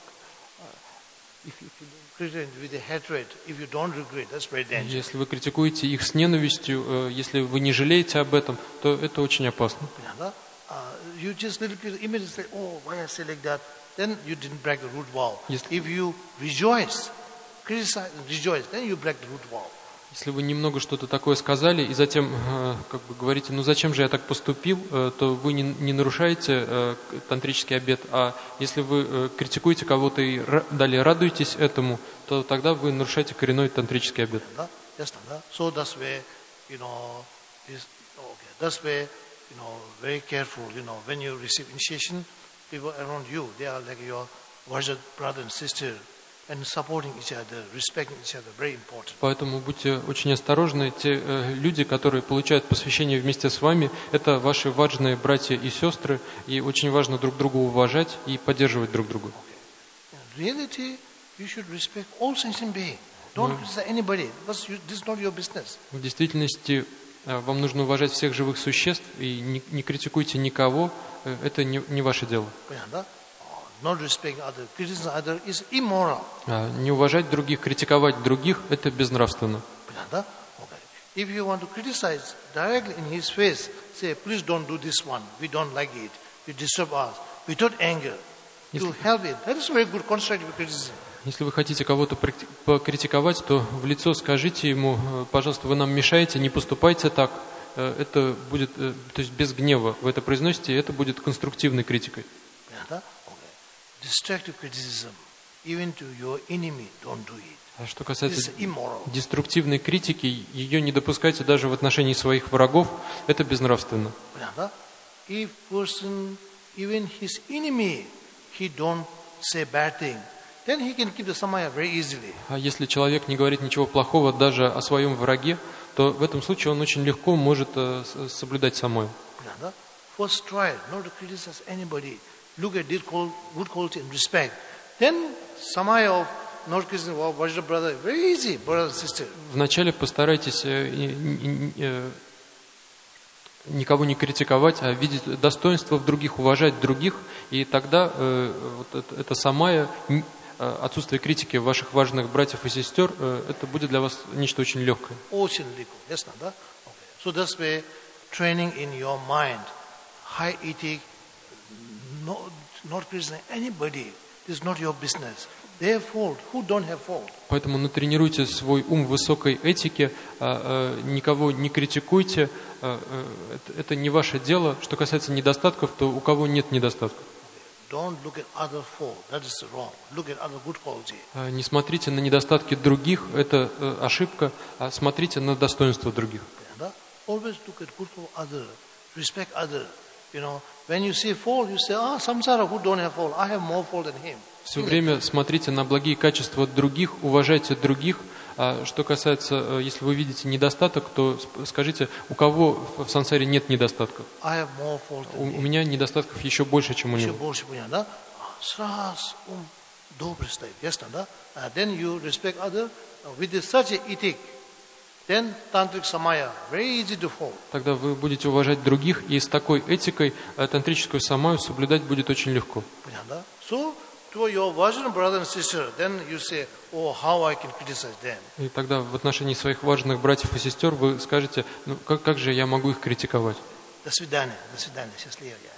if you criticize with the hatred, if you don't regret, that's very dangerous. если вы критикуете их с ненавистью, если вы не жалеете об этом, то это очень опасно. You just immediately say, oh, why I say like that? Then you didn't break the root vow. If you rejoice, criticize, rejoice, then you break the root vow. Если вы немного что-то такое сказали, и затем говорите, ну зачем же я так поступил, то вы не нарушаете тантрический обет, а если вы критикуете кого-то и далее радуетесь этому, то тогда вы нарушаете коренной тантрический обет. So that's where, very careful, when you receive initiation, people around you, they are like your worship brother and sister. And supporting each other, respecting each other, very important. Поэтому будьте очень осторожны. Те люди, которые получают посвящение вместе с вами, это ваши важные братья и сестры, и очень важно друг друга уважать и поддерживать друг друга. In reality, you should respect all sentient beings. Don't criticize anybody. This is not your business. В действительности вам нужно уважать всех живых существ и не критикуйте никого. Это не ваше дело. Not respecting others, criticizing others is immoral. Не уважать других, критиковать других – это безнравственно. If you want to criticize directly in his face, say, please don't do this one. We don't like it. You disturb us. Without anger, to help it. That is very good constructive criticism. Если вы хотите кого-то покритиковать, то в лицо скажите ему, пожалуйста, вы нам мешаете, не поступайте так. Это будет, то есть без гнева вы это произносите, и это будет конструктивной критикой. Destructive criticism, even to your enemy, don't do it. А что касается деструктивной критики, ее не допускайте даже в отношении своих врагов, это безнравственно. If person, even his enemy, he don't say bad thing, then he can keep the samaya very easily. А если человек не говорит ничего плохого даже о своем враге, то в этом случае он очень легко может соблюдать самое. First try not to criticize anybody. Look at good quality and respect. Then samaya of not criticizing worship brother, very easy, brother and sister. Вначале постарайтесь никого не критиковать, а видеть достоинство в других, уважать других, и тогда это самая отсутствие критики ваших важных братьев и сестер, это будет для вас нечто очень легкое. Очень легко, ясно, да? So that's why training in your mind, high ethic, not criticizing anybody. This is not your business. They have fault. Who don't have fault? Поэтому натренируйте свой ум в высокой этике, никого не критикуйте. Это не ваше дело. Что касается недостатков, то у кого нет недостатков. Don't look at other fault. That is wrong. Look at other good quality. Не смотрите на недостатки других, это ошибка, а смотрите на достоинства других. Always look at good for other. Respect other. When you see fault, you say, samsara who don't have fault, I have more fault than him. Все время смотрите на благие качества других, уважайте других. А что касается, если вы видите недостаток, то скажите, у кого в сансаре нет недостатков? У меня недостатков еще больше, чем у него. Then you respect other with such an ethic. Then tantric samaya very easy to follow. Тогда вы будете уважать других, и с такой этикой тантрическую самаю соблюдать будет очень легко. So, to your virgin brother and sister, then you say, oh, how I can criticize them. И тогда в отношении своих важных братьев и сестер вы скажете, ну как же я могу их критиковать? До свидания, счастливо.